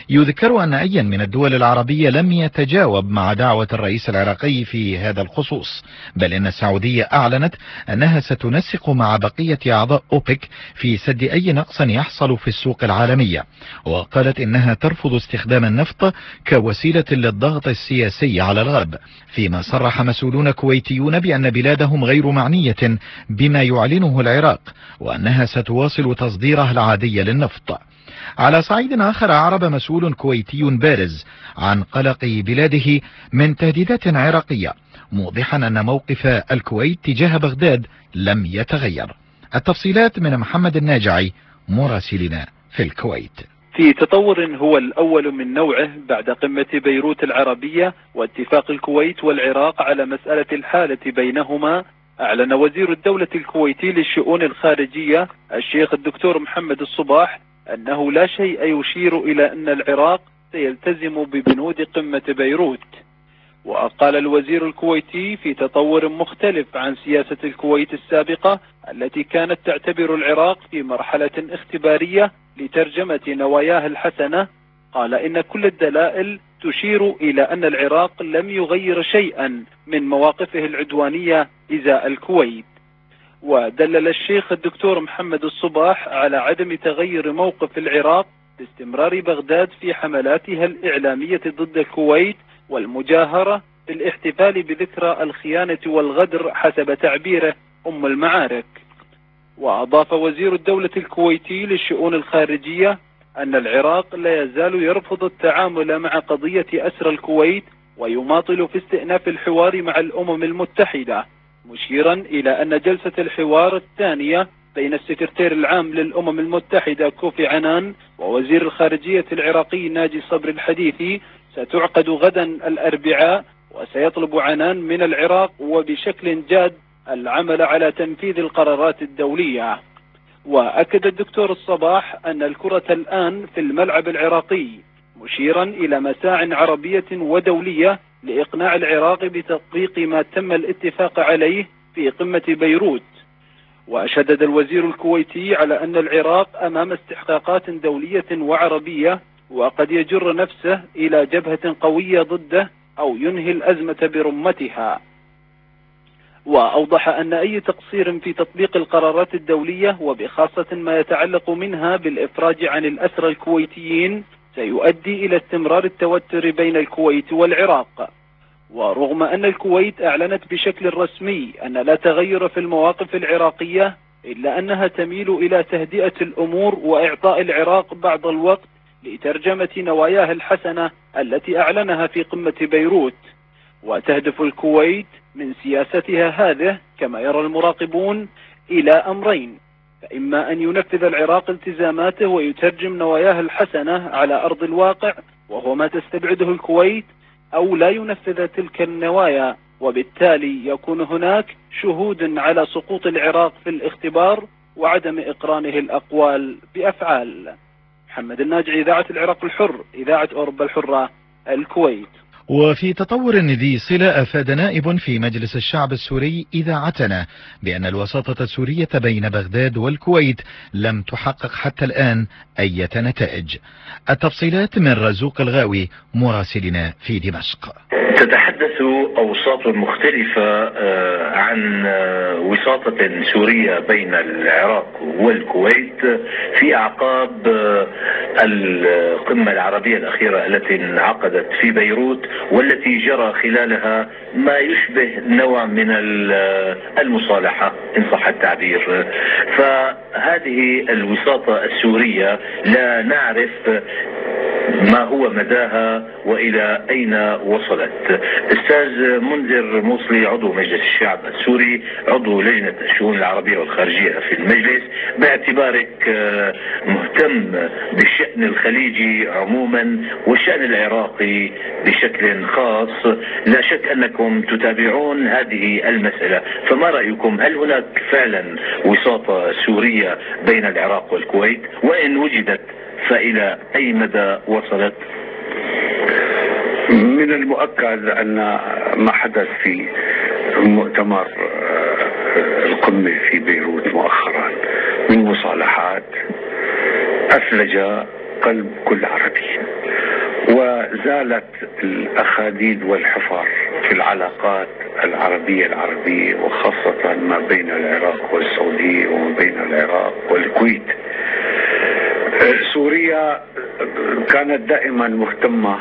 يذكر أن أي من الدول العربية لم يتجاوب مع دعوة الرئيس العراقي في هذا الخصوص، بل إن السعودية أعلنت أنها ستنسق مع بقية أعضاء أوبك في سد أي نقص يحصل في السوق العالمية، وقالت إنها ترفض استخدام النفط كوسيلة للضغط السياسي على الغرب، فيما صرح مسؤولون كويتيون بأن بلادهم غير معنية بما يعلنه العراق، وأنها ستواصل تصديرها العادي للنفط. على صعيد آخر، أعرب مسؤول كويتي بارز عن قلق بلاده من تهديدات عراقية، موضحا أن موقف الكويت تجاه بغداد لم يتغير. التفصيلات من محمد الناجعي مراسلنا في الكويت. في تطور هو الأول من نوعه بعد قمة بيروت العربية واتفاق الكويت والعراق على مسألة الحالة بينهما، أعلن وزير الدولة الكويتي للشؤون الخارجية الشيخ الدكتور محمد الصباح أنه لا شيء يشير إلى أن العراق سيلتزم ببنود قمة بيروت. وقال الوزير الكويتي في تطور مختلف عن سياسة الكويت السابقة التي كانت تعتبر العراق في مرحلة اختبارية لترجمة نواياه الحسنة، قال إن كل الدلائل تشير إلى أن العراق لم يغير شيئا من مواقفه العدوانية إزاء الكويت. ودلل الشيخ الدكتور محمد الصباح على عدم تغير موقف العراق باستمرار بغداد في حملاتها الإعلامية ضد الكويت والمجاهرة بالاحتفال بذكرى الخيانة والغدر حسب تعبيره أم المعارك. وأضاف وزير الدولة الكويتي للشؤون الخارجية أن العراق لا يزال يرفض التعامل مع قضية أسرى الكويت ويماطل في استئناف الحوار مع الأمم المتحدة، مشيرا إلى أن جلسة الحوار الثانية بين السكرتير العام للأمم المتحدة كوفي عنان ووزير الخارجية العراقي ناجي صبري الحديثي ستعقد غدا الأربعاء، وسيطلب عنان من العراق وبشكل جاد العمل على تنفيذ القرارات الدولية. وأكد الدكتور الصباح أن الكرة الآن في الملعب العراقي، مشيرا إلى مساع عربية ودولية لإقناع العراق بتطبيق ما تم الاتفاق عليه في قمة بيروت. وشدد الوزير الكويتي على أن العراق أمام استحقاقات دولية وعربية وقد يجر نفسه إلى جبهة قوية ضده أو ينهي الأزمة برمتها. وأوضح أن أي تقصير في تطبيق القرارات الدولية وبخاصة ما يتعلق منها بالإفراج عن الأسرى الكويتيين سيؤدي إلى استمرار التوتر بين الكويت والعراق. ورغم أن الكويت أعلنت بشكل رسمي أن لا تغير في المواقف العراقية، إلا أنها تميل إلى تهدئة الأمور وإعطاء العراق بعض الوقت لترجمة نواياه الحسنة التي أعلنها في قمة بيروت. وتهدف الكويت من سياستها هذه كما يرى المراقبون إلى أمرين: فإما أن ينفذ العراق التزاماته ويترجم نواياه الحسنة على أرض الواقع وهو ما تستبعده الكويت، أو لا ينفذ تلك النوايا، وبالتالي يكون هناك شهود على سقوط العراق في الاختبار وعدم إقرانه الأقوال بأفعال. محمد الناجعي، إذاعة العراق الحر، إذاعة أوروبا الحرة، الكويت. وفي تطور ذي صلة، أفاد نائب في مجلس الشعب السوري إذاعتنا بأن الوساطة السورية بين بغداد والكويت لم تحقق حتى الآن أي نتائج. التفصيلات من رزوق الغاوي مراسلنا في دمشق. تتحدث أوساط مختلفة عن وساطة سورية بين العراق والكويت في أعقاب القمة العربية الأخيرة التي انعقدت في بيروت، والتي جرى خلالها ما يشبه نوع من المصالحة إن صح التعبير. فهذه الوساطة السورية لا نعرف ما هو مداها وإلى أين وصلت. أستاذ منذر موصلي، عضو مجلس الشعب السوري، عضو لجنة الشؤون العربية والخارجية في المجلس، باعتبارك مهتم بالشأن الخليجي عموما والشأن العراقي بشكل خاص، لا شك أنكم تتابعون هذه المسألة، فما رأيكم؟ هل هناك فعلا وساطة سورية بين العراق والكويت؟ وإن وجدت فإلى أي مدى وصلت؟ من المؤكد أن ما حدث في مؤتمر القمة في بيروت مؤخرا من مصالحات أثلج قلب كل عربي، وزالت الأخاديد والحفار في العلاقات العربية وخاصة ما بين العراق والسعودية وما بين العراق والكويت. سوريا كانت دائما مهتمة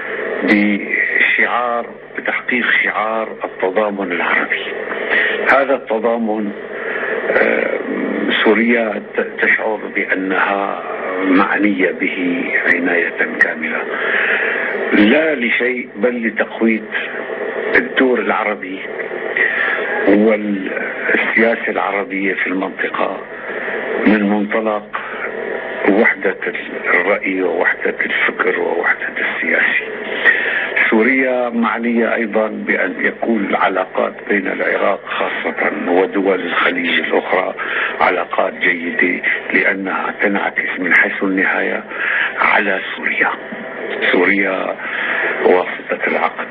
بتحقيق شعار التضامن العربي. هذا التضامن سوريا تشعر بأنها معنية به عناية كاملة، لا لشيء بل لتقوية الدور العربي والسياسة العربية في المنطقة من منطلق وحدة الرأي ووحدة الفكر ووحدة السياسة. سوريا معنية أيضا بأن يكون العلاقات بين العراق خاصة ودول الخليج الأخرى علاقات جيدة، لأنها تنعكس من حيث النهاية على سوريا واسطة العقد.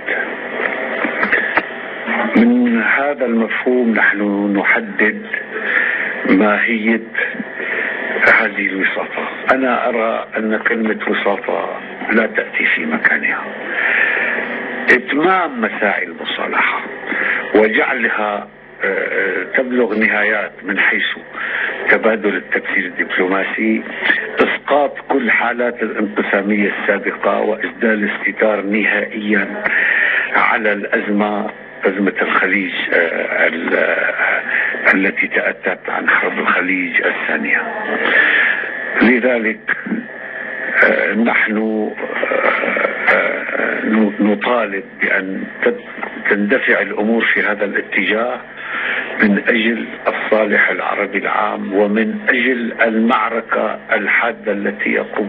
من هذا المفهوم نحن نحدد ماهية هذه الوساطة. أنا أرى أن كلمة وساطة لا تأتي في مكانها. إتمام مساعي المصالحة وجعلها تبلغ نهايات من حيث تبادل التمثيل الدبلوماسي، إسقاط كل حالات الانقسامية السابقة وإسدال الستار نهائيا على أزمة الخليج التي تأتت عن حرب الخليج الثانية. لذلك نحن نطالب بأن تندفع الأمور في هذا الاتجاه من أجل الصالح العربي العام ومن أجل المعركة الحادة التي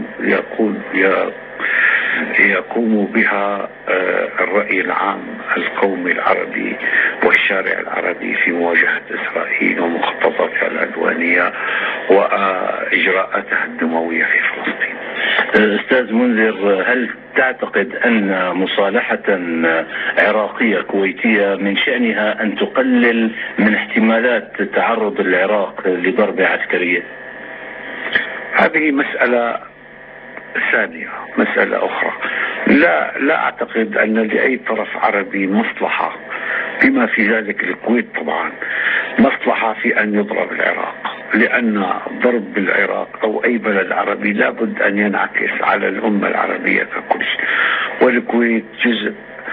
يقوم بها الرأي العام القومي العربي والشارع العربي في مواجهة إسرائيل ومخططاتها العدوانية وإجراءاتها الدموية في فلسطين. أستاذ منذر، هل تعتقد أن مصالحة عراقية كويتية من شأنها أن تقلل من احتمالات تعرض العراق لضربة عسكرية؟ هذه مسألة ثانية، مسألة أخرى. لا أعتقد أن لأي طرف عربي مصلحة، بما في ذلك الكويت طبعا، مصلحة في أن يضرب العراق، لأن ضرب العراق أو أي بلد عربي لابد أن ينعكس على الأمة العربية ككل، والكويت جزء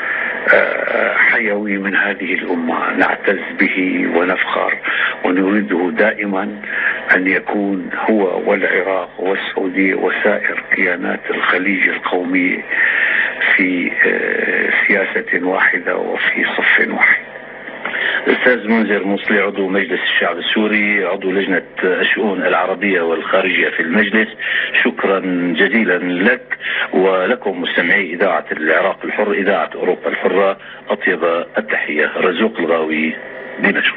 حيوي من هذه الأمة نعتز به ونفخر ونريده دائما أن يكون هو والعراق والسعودية وسائر كيانات الخليج القومي في سياسة واحدة وفي صف واحد. أستاذ منذر مصلي، عضو مجلس الشعب السوري، عضو لجنة الشؤون العربية والخارجية في المجلس، شكرا جزيلا لك ولكم مستمعي إذاعة العراق الحر، إذاعة أوروبا الحرة. أطيب التحية، رزوق الغاوي، دمشق.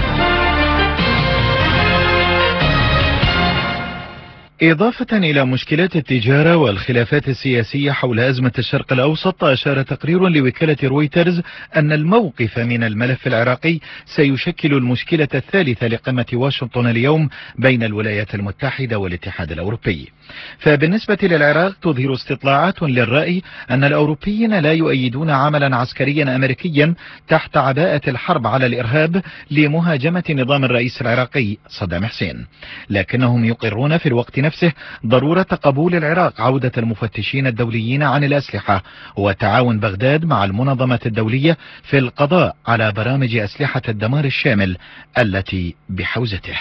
إضافة إلى مشكلات التجارة والخلافات السياسية حول أزمة الشرق الأوسط، أشار تقرير لوكالة رويترز أن الموقف من الملف العراقي سيشكل المشكلة الثالثة لقمة واشنطن اليوم بين الولايات المتحدة والاتحاد الأوروبي. فبالنسبة للعراق، تظهر استطلاعات للرأي أن الأوروبيين لا يؤيدون عملا عسكريا أمريكيا تحت عباءة الحرب على الإرهاب لمهاجمة نظام الرئيس العراقي صدام حسين، لكنهم يقرون في الوقت نفسه ضرورة قبول العراق عودة المفتشين الدوليين عن الأسلحة وتعاون بغداد مع المنظمة الدولية في القضاء على برامج أسلحة الدمار الشامل التي بحوزته.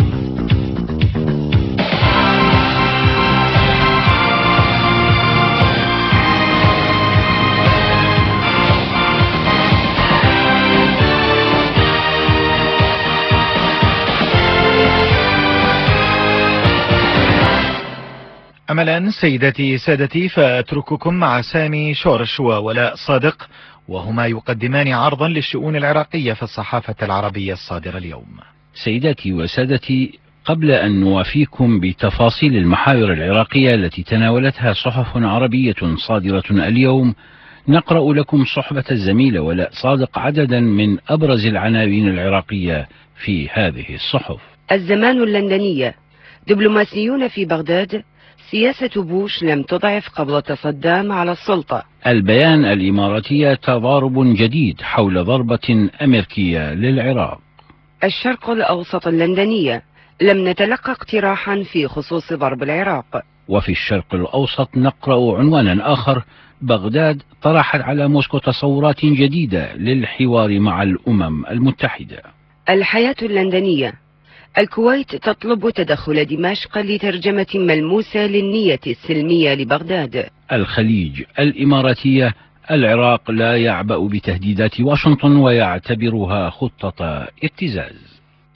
أملا سيداتي سادتي، فأترككم مع سامي شورش وولاء صادق، وهما يقدمان عرضا للشؤون العراقية في الصحافة العربية الصادرة اليوم. سيداتي وسادتي، قبل أن نوافيكم بتفاصيل المحاور العراقية التي تناولتها صحف عربية صادرة اليوم، نقرأ لكم صحبة الزميلة ولاء صادق عددا من أبرز العناوين العراقية في هذه الصحف. الزمان اللندنية: دبلوماسيون في بغداد: سياسة بوش لم تضعف قبضة صدام على السلطة. البيان الإماراتي تضارب جديد حول ضربة أمريكية للعراق. الشرق الأوسط اللندنية لم نتلقى اقتراحا في خصوص ضرب العراق. وفي الشرق الأوسط نقرأ عنوانا آخر: بغداد طرحت على موسكو تصورات جديدة للحوار مع الأمم المتحدة. الحياة اللندنية: الكويت تطلب تدخل دمشق لترجمة ملموسة للنية السلمية لبغداد. الخليج الإماراتية: العراق لا يعبأ بتهديدات واشنطن ويعتبرها خطة ابتزاز.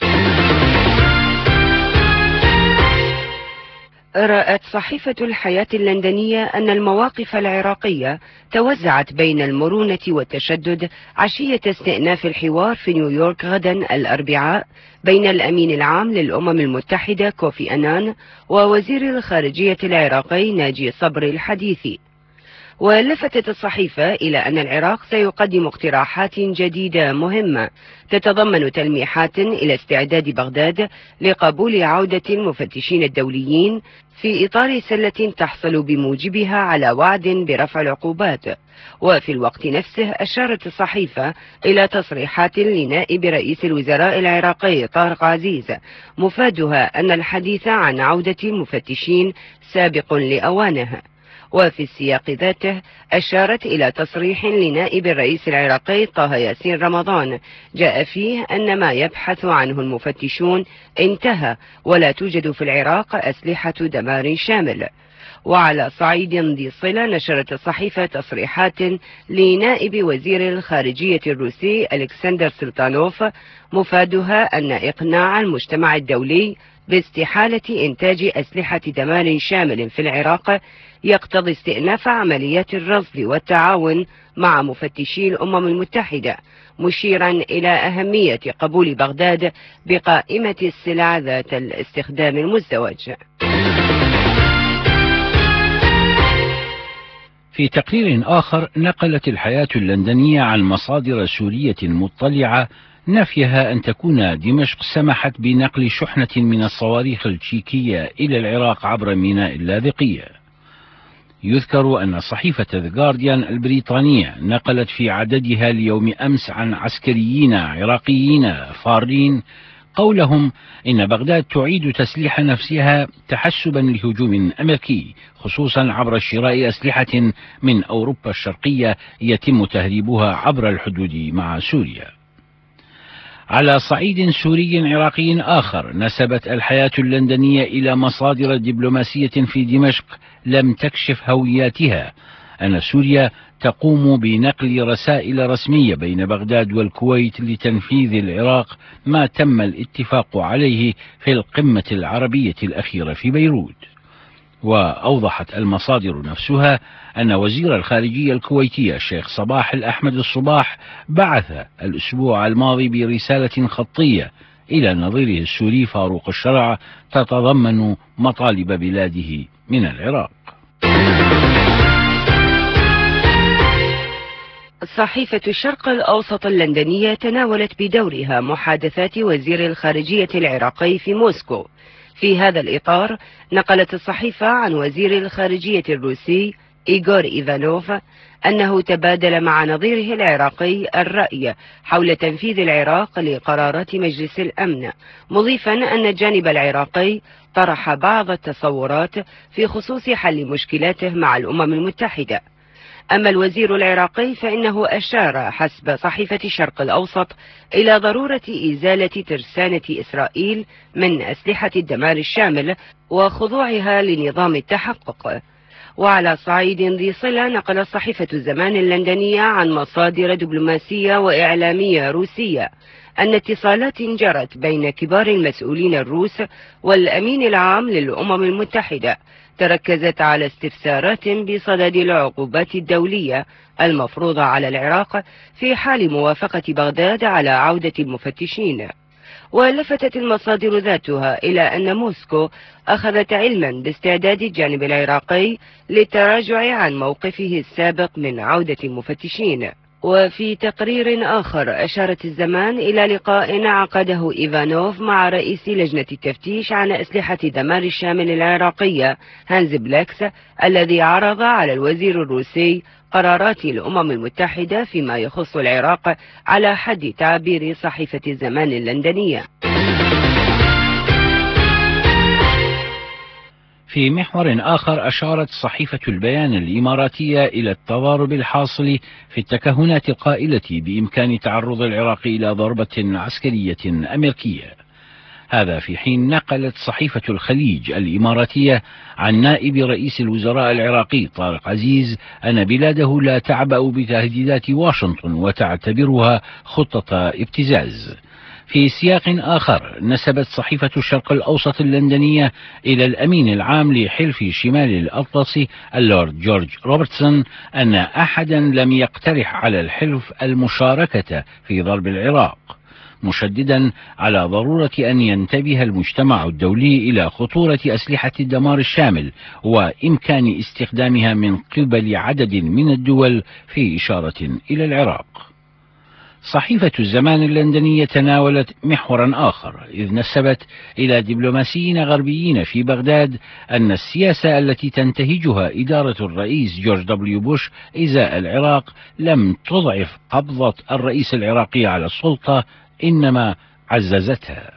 رأت صحيفة الحياة اللندنية أن المواقف العراقية توزعت بين المرونة والتشدد عشية استئناف الحوار في نيويورك غدا الأربعاء بين الأمين العام للأمم المتحدة كوفي أنان ووزير الخارجية العراقي ناجي صبري الحديثي. ولفتت الصحيفة إلى أن العراق سيقدم اقتراحات جديدة مهمة تتضمن تلميحات إلى استعداد بغداد لقبول عودة المفتشين الدوليين في إطار سلة تحصل بموجبها على وعد برفع العقوبات. وفي الوقت نفسه أشارت الصحيفة إلى تصريحات لنائب رئيس الوزراء العراقي طارق عزيز مفادها أن الحديث عن عودة المفتشين سابق لأوانه. وفي السياق ذاته أشارت إلى تصريح لنائب الرئيس العراقي طه ياسين رمضان جاء فيه أن ما يبحث عنه المفتشون انتهى ولا توجد في العراق أسلحة دمار شامل. وعلى صعيد ذي صلة نشرت الصحيفة تصريحات لنائب وزير الخارجية الروسي ألكسندر سلطانوف مفادها أن إقناع المجتمع الدولي باستحالة إنتاج أسلحة دمار شامل في العراق يقتضي استئناف عمليات الرصد والتعاون مع مفتشي الأمم المتحدة، مشيرا إلى أهمية قبول بغداد بقائمة السلع ذات الاستخدام المزدوج. في تقرير آخر نقلت الحياة اللندنية عن مصادر سورية مطلعة نفيها أن تكون دمشق سمحت بنقل شحنة من الصواريخ التشيكية إلى العراق عبر ميناء اللاذقية. يذكر أن صحيفة The Guardian البريطانية نقلت في عددها اليوم أمس عن عسكريين عراقيين فارين قولهم إن بغداد تعيد تسليح نفسها تحسبا لهجوم أمريكي، خصوصا عبر شراء أسلحة من أوروبا الشرقية يتم تهريبها عبر الحدود مع سوريا. على صعيد سوري عراقي آخر نسبت الحياة اللندنية إلى مصادر دبلوماسية في دمشق لم تكشف هوياتها أن سوريا تقوم بنقل رسائل رسمية بين بغداد والكويت لتنفيذ العراق ما تم الاتفاق عليه في القمة العربية الأخيرة في بيروت. وأوضحت المصادر نفسها أن وزير الخارجية الكويتي الشيخ صباح الأحمد الصباح بعث الأسبوع الماضي برسالة خطية إلى نظيره السوري فاروق الشرع تتضمن مطالب بلاده من العراق. صحيفة الشرق الأوسط اللندنية تناولت بدورها محادثات وزير الخارجية العراقي في موسكو. في هذا الإطار نقلت الصحيفة عن وزير الخارجية الروسي إيغور إيفانوف أنه تبادل مع نظيره العراقي الرأي حول تنفيذ العراق لقرارات مجلس الأمن، مضيفا أن الجانب العراقي طرح بعض التصورات في خصوص حل مشكلاته مع الأمم المتحدة. أما الوزير العراقي فإنه أشار حسب صحيفة الشرق الأوسط إلى ضرورة إزالة ترسانة إسرائيل من أسلحة الدمار الشامل وخضوعها لنظام التحقق. وعلى صعيد ذي صلة نقل صحيفة الزمان اللندنية عن مصادر دبلوماسية وإعلامية روسية أن اتصالات جرت بين كبار المسؤولين الروس والأمين العام للأمم المتحدة تركزت على استفسارات بصدد العقوبات الدولية المفروضة على العراق في حال موافقة بغداد على عودة المفتشين. ولفتت المصادر ذاتها إلى أن موسكو أخذت علما باستعداد الجانب العراقي للتراجع عن موقفه السابق من عودة المفتشين. وفي تقرير آخر أشارت الزمان إلى لقاء عقده إيفانوف مع رئيس لجنة التفتيش عن أسلحة دمار الشامل العراقية هانز بلاكس، الذي عرض على الوزير الروسي قرارات الأمم المتحدة فيما يخص العراق على حد تعبير صحيفة الزمان اللندنية. في محور آخر أشارت صحيفة البيان الإماراتية إلى التضارب الحاصل في التكهنات القائلة بإمكان تعرض العراق إلى ضربة عسكرية أمريكية. هذا في حين نقلت صحيفة الخليج الإماراتية عن نائب رئيس الوزراء العراقي طارق عزيز أن بلاده لا تعبأ بتهديدات واشنطن وتعتبرها خطة ابتزاز. في سياق آخر نسبت صحيفة الشرق الأوسط اللندنية إلى الأمين العام لحلف شمال الأطلسي اللورد جورج روبرتسون أن أحدا لم يقترح على الحلف المشاركة في ضرب العراق، مشددا على ضرورة أن ينتبه المجتمع الدولي إلى خطورة أسلحة الدمار الشامل وإمكان استخدامها من قبل عدد من الدول، في إشارة إلى العراق. صحيفة الزمان اللندنية تناولت محورا آخر، إذ نسبت إلى دبلوماسيين غربيين في بغداد أن السياسة التي تنتهجها إدارة الرئيس جورج دبليو بوش إزاء العراق لم تضعف قبضة الرئيس العراقي على السلطة، إنما عززتها.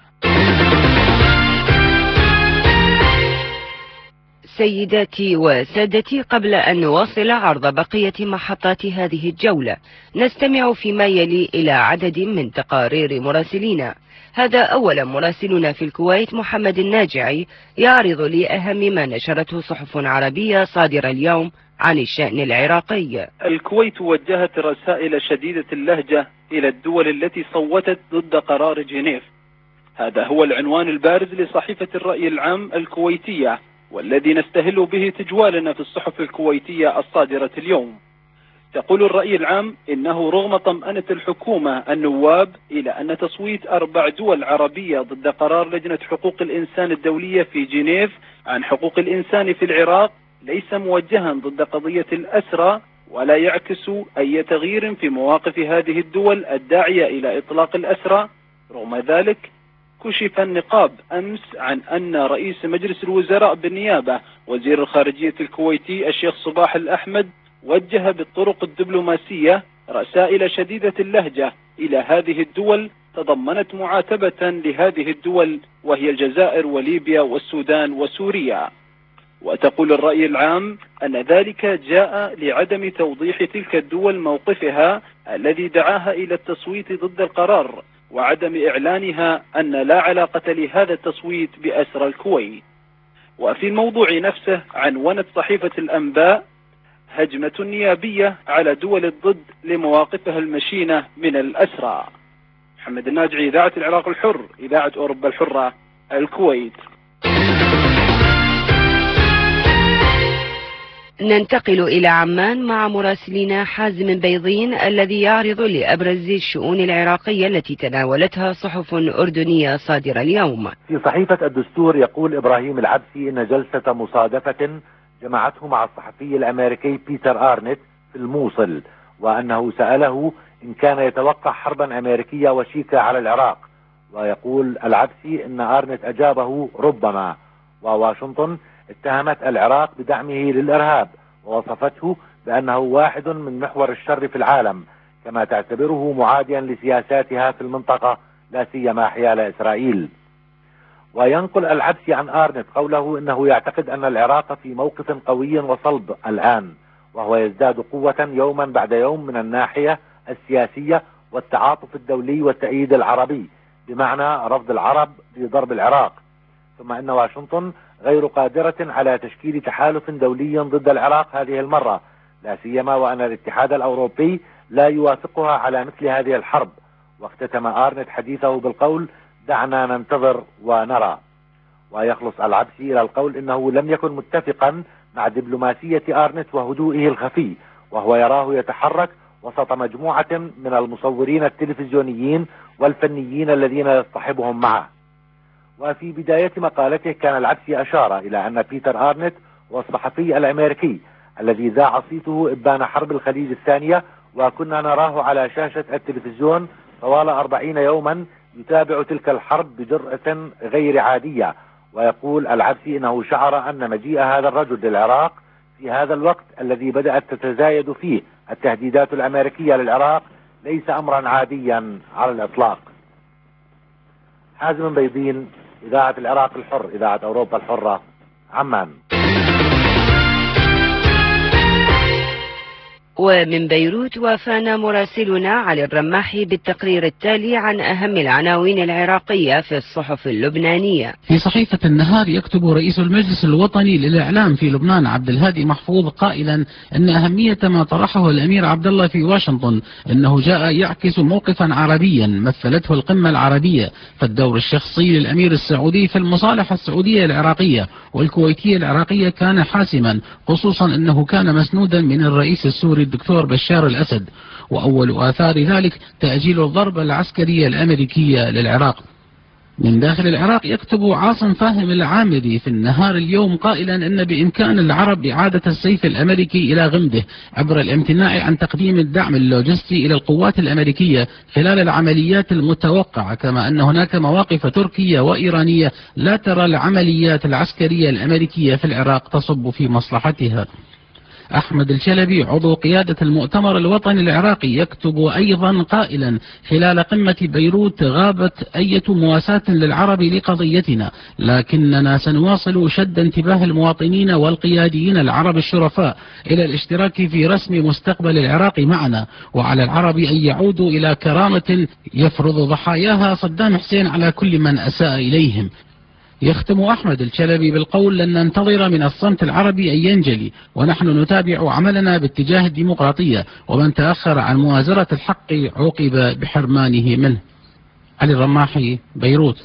سيداتي وسادتي، قبل أن نواصل عرض بقية محطات هذه الجولة نستمع فيما يلي إلى عدد من تقارير مراسلينا. هذا أول مراسلنا في الكويت محمد الناجعي يعرض لي أهم ما نشرته صحف عربية صادرة اليوم عن الشأن العراقي. الكويت وجهت رسائل شديدة اللهجة إلى الدول التي صوتت ضد قرار جنيف. هذا هو العنوان البارز لصحيفة الرأي العام الكويتية، والذي نستهل به تجوالنا في الصحف الكويتية الصادرة اليوم. تقول الرأي العام إنه رغم طمأنة الحكومة النواب إلى أن تصويت 4 دول عربية ضد قرار لجنة حقوق الإنسان الدولية في جنيف عن حقوق الإنسان في العراق ليس موجها ضد قضية الأسرى، ولا يعكس أي تغيير في مواقف هذه الدول الداعية إلى إطلاق الأسرى، رغم ذلك كشف النقاب أمس عن أن رئيس مجلس الوزراء بالنيابة وزير الخارجية الكويتي الشيخ صباح الأحمد وجه بالطرق الدبلوماسية رسائل شديدة اللهجة إلى هذه الدول تضمنت معاتبة لهذه الدول وهي الجزائر وليبيا والسودان وسوريا. وتقول الرأي العام أن ذلك جاء لعدم توضيح تلك الدول موقفها الذي دعاها إلى التصويت ضد القرار، وعدم إعلانها أن لا علاقة لهذا التصويت بأسرى الكويت. وفي الموضوع نفسه عنونت صحيفة الأنباء هجمة نيابية على دول الضد لمواقفها المشينة من الأسرى. محمد الناجعي، إذاعة العراق الحر، إذاعة أوروبا الحرة، الكويت. ننتقل إلى عمان مع مراسلنا حازم بيضين الذي يعرض لأبرز الشؤون العراقية التي تناولتها صحف أردنية صادرة اليوم. في صحيفة الدستور يقول إبراهيم العبسي إن جلسة مصادفة جمعته مع الصحفي الأمريكي بيتر آرنت في الموصل، وأنه سأله إن كان يتوقع حربا أمريكية وشيكة على العراق، ويقول العبسي إن آرنت أجابه ربما، وواشنطن اتهمت العراق بدعمه للإرهاب ووصفته بأنه واحد من محور الشر في العالم، كما تعتبره معاديا لسياساتها في المنطقة لا سيما حيال إسرائيل. وينقل العبسي عن آرنت قوله إنه يعتقد أن العراق في موقف قوي وصلب الآن، وهو يزداد قوة يوما بعد يوم من الناحية السياسية والتعاطف الدولي والتأييد العربي، بمعنى رفض العرب لضرب العراق. ثم إن واشنطن غير قادرة على تشكيل تحالف دولي ضد العراق هذه المرة، لا سيما وأن الاتحاد الأوروبي لا يوافقها على مثل هذه الحرب. واختتم آرنت حديثه بالقول دعنا ننتظر ونرى. ويخلص العبسي إلى القول إنه لم يكن متفقا مع دبلوماسية آرنت وهدوئه الخفي، وهو يراه يتحرك وسط مجموعة من المصورين التلفزيونيين والفنيين الذين يصطحبهم معه. وفي بداية مقالته كان العبسي أشار إلى أن بيتر آرنت هو الصحفي الأمريكي الذي ذاع صيته إبان حرب الخليج الثانية وكنا نراه على شاشة التلفزيون طوال 40 يوما يتابع تلك الحرب بجرأة غير عادية. ويقول العبسي إنه شعر أن مجيء هذا الرجل للعراق في هذا الوقت الذي بدأت تتزايد فيه التهديدات الأمريكية للعراق ليس أمرا عاديا على الإطلاق. حازم بيضين، إذاعة العراق الحر، إذاعة أوروبا الحرة، عمان. ومن بيروت وافانا مراسلنا علي الرماحي بالتقرير التالي عن أهم العناوين العراقية في الصحف اللبنانية. في صحيفة النهار يكتب رئيس المجلس الوطني للإعلام في لبنان عبد الهادي محفوظ قائلا أن أهمية ما طرحه الأمير عبد الله في واشنطن أنه جاء يعكس موقفا عربيا مثلته القمة العربية، فالدور الشخصي للأمير السعودي في المصالحة السعودية العراقية والكويتية العراقية كان حاسما، خصوصا أنه كان مسنودا من الرئيس السوري الدكتور بشار الأسد، وأول آثار ذلك تأجيل الضربة العسكرية الأمريكية للعراق. من داخل العراق يكتب عاصم فاهم العامري في النهار اليوم قائلا أن بإمكان العرب إعادة السيف الأمريكي إلى غمده عبر الامتناع عن تقديم الدعم اللوجستي إلى القوات الأمريكية خلال العمليات المتوقعة، كما أن هناك مواقف تركية وإيرانية لا ترى العمليات العسكرية الأمريكية في العراق تصب في مصلحتها. أحمد الشلبي عضو قيادة المؤتمر الوطني العراقي يكتب أيضا قائلا خلال قمة بيروت غابت أي مواساة للعرب لقضيتنا، لكننا سنواصل شد انتباه المواطنين والقياديين العرب الشرفاء إلى الاشتراك في رسم مستقبل العراق معنا، وعلى العرب أن يعودوا إلى كرامة يفرض ضحاياها صدام حسين على كل من أساء إليهم. يختم أحمد الشلبي بالقول لن ننتظر من الصمت العربي أن ينجلي، ونحن نتابع عملنا باتجاه الديمقراطية، ومن تأخر عن موازرة الحق عوقب بحرمانه منه. علي الرماحي، بيروت.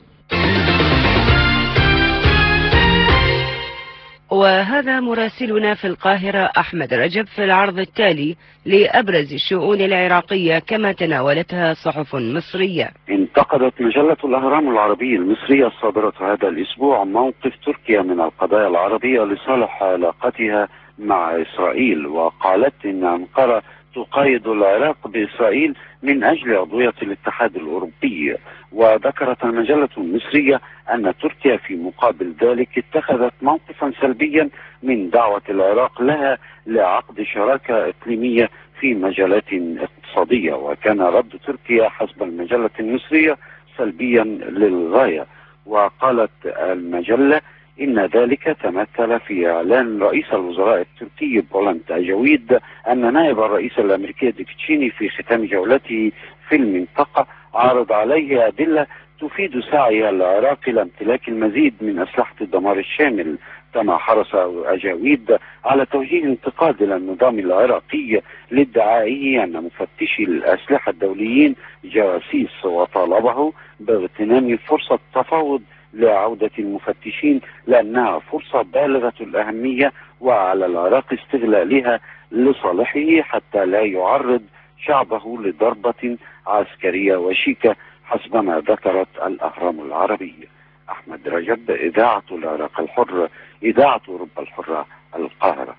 وهذا مراسلنا في القاهرة أحمد رجب في العرض التالي لأبرز الشؤون العراقية كما تناولتها صحف مصرية. انتقدت مجلة الأهرام العربي المصرية الصادرة هذا الأسبوع موقف تركيا من القضايا العربية لصالح علاقتها مع إسرائيل، وقالت إن أنقرة تقايد العراق بإسرائيل من أجل عضوية الاتحاد الأوروبي. وذكرت المجلة المصرية أن تركيا في مقابل ذلك اتخذت موقفا سلبيا من دعوة العراق لها لعقد شراكة إقليمية في مجالات اقتصادية، وكان رد تركيا حسب المجلة المصرية سلبيا للغاية. وقالت المجلة إن ذلك تمثل في إعلان رئيس الوزراء التركي بولند أجاويد أن نائب الرئيس الأمريكي ديك تشيني في ختام جولته في المنطقة عرض عليه أدلة تفيد سعي العراق إلى امتلاك المزيد من أسلحة الدمار الشامل. كما حرص أجاويد على توجيه انتقاد إلى النظام العراقي لادعائه أن مفتشي الأسلحة الدوليين جواسيس، وطالبه باغتنام فرصة تفاوض لعودة المفتشين لأنها فرصة بالغة الأهمية، وعلى العراق استغلالها لصالحه حتى لا يعرض شعبه لضربة عسكرية وشيكة حسب ما ذكرت الأهرام العربية. أحمد رجب، إذاعة العراق الحر، إذاعة أوروبا الحرة، القاهرة.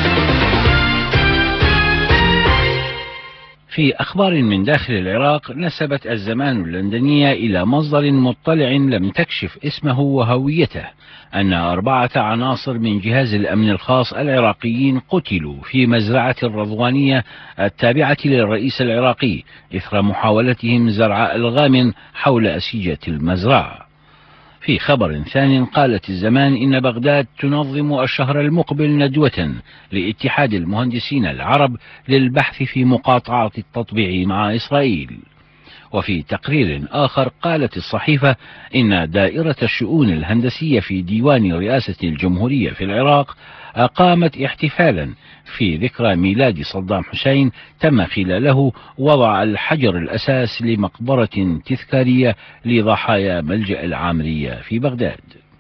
في أخبار من داخل العراق نسبت الزمان اللندنية إلى مصدر مطلع لم تكشف اسمه وهويته أن 4 عناصر من جهاز الأمن الخاص العراقيين قتلوا في مزرعة الرضوانية التابعة للرئيس العراقي إثر محاولتهم زرع ألغام حول أسيجة المزرعة. في خبر ثان قالت الزمان إن بغداد تنظم الشهر المقبل ندوة لاتحاد المهندسين العرب للبحث في مقاطعة التطبيع مع إسرائيل. وفي تقرير آخر قالت الصحيفة إن دائرة الشؤون الهندسية في ديوان رئاسة الجمهورية في العراق أقامت احتفالا في ذكرى ميلاد صدام حسين تم خلاله وضع الحجر الأساس لمقبرة تذكارية لضحايا ملجأ العامرية في بغداد.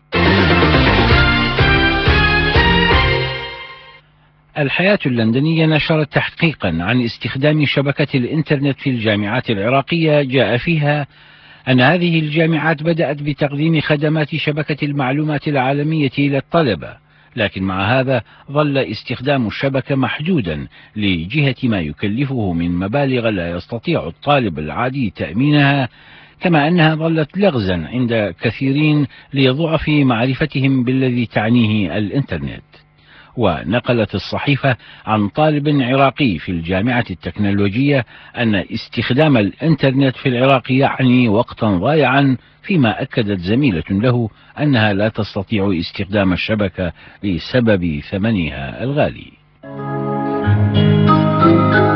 الحياة اللندنية نشرت تحقيقا عن استخدام شبكة الإنترنت في الجامعات العراقية جاء فيها أن هذه الجامعات بدأت بتقديم خدمات شبكة المعلومات العالمية للطلبة لكن مع هذا ظل استخدام الشبكة محدودا لجهة ما يكلفه من مبالغ لا يستطيع الطالب العادي تأمينها، كما أنها ظلت لغزا عند كثيرين لضعف معرفتهم بالذي تعنيه الإنترنت. ونقلت الصحيفة عن طالب عراقي في الجامعة التكنولوجية أن استخدام الإنترنت في العراق يعني وقتا ضائعا، فيما أكدت زميلة له أنها لا تستطيع استخدام الشبكة بسبب ثمنها الغالي.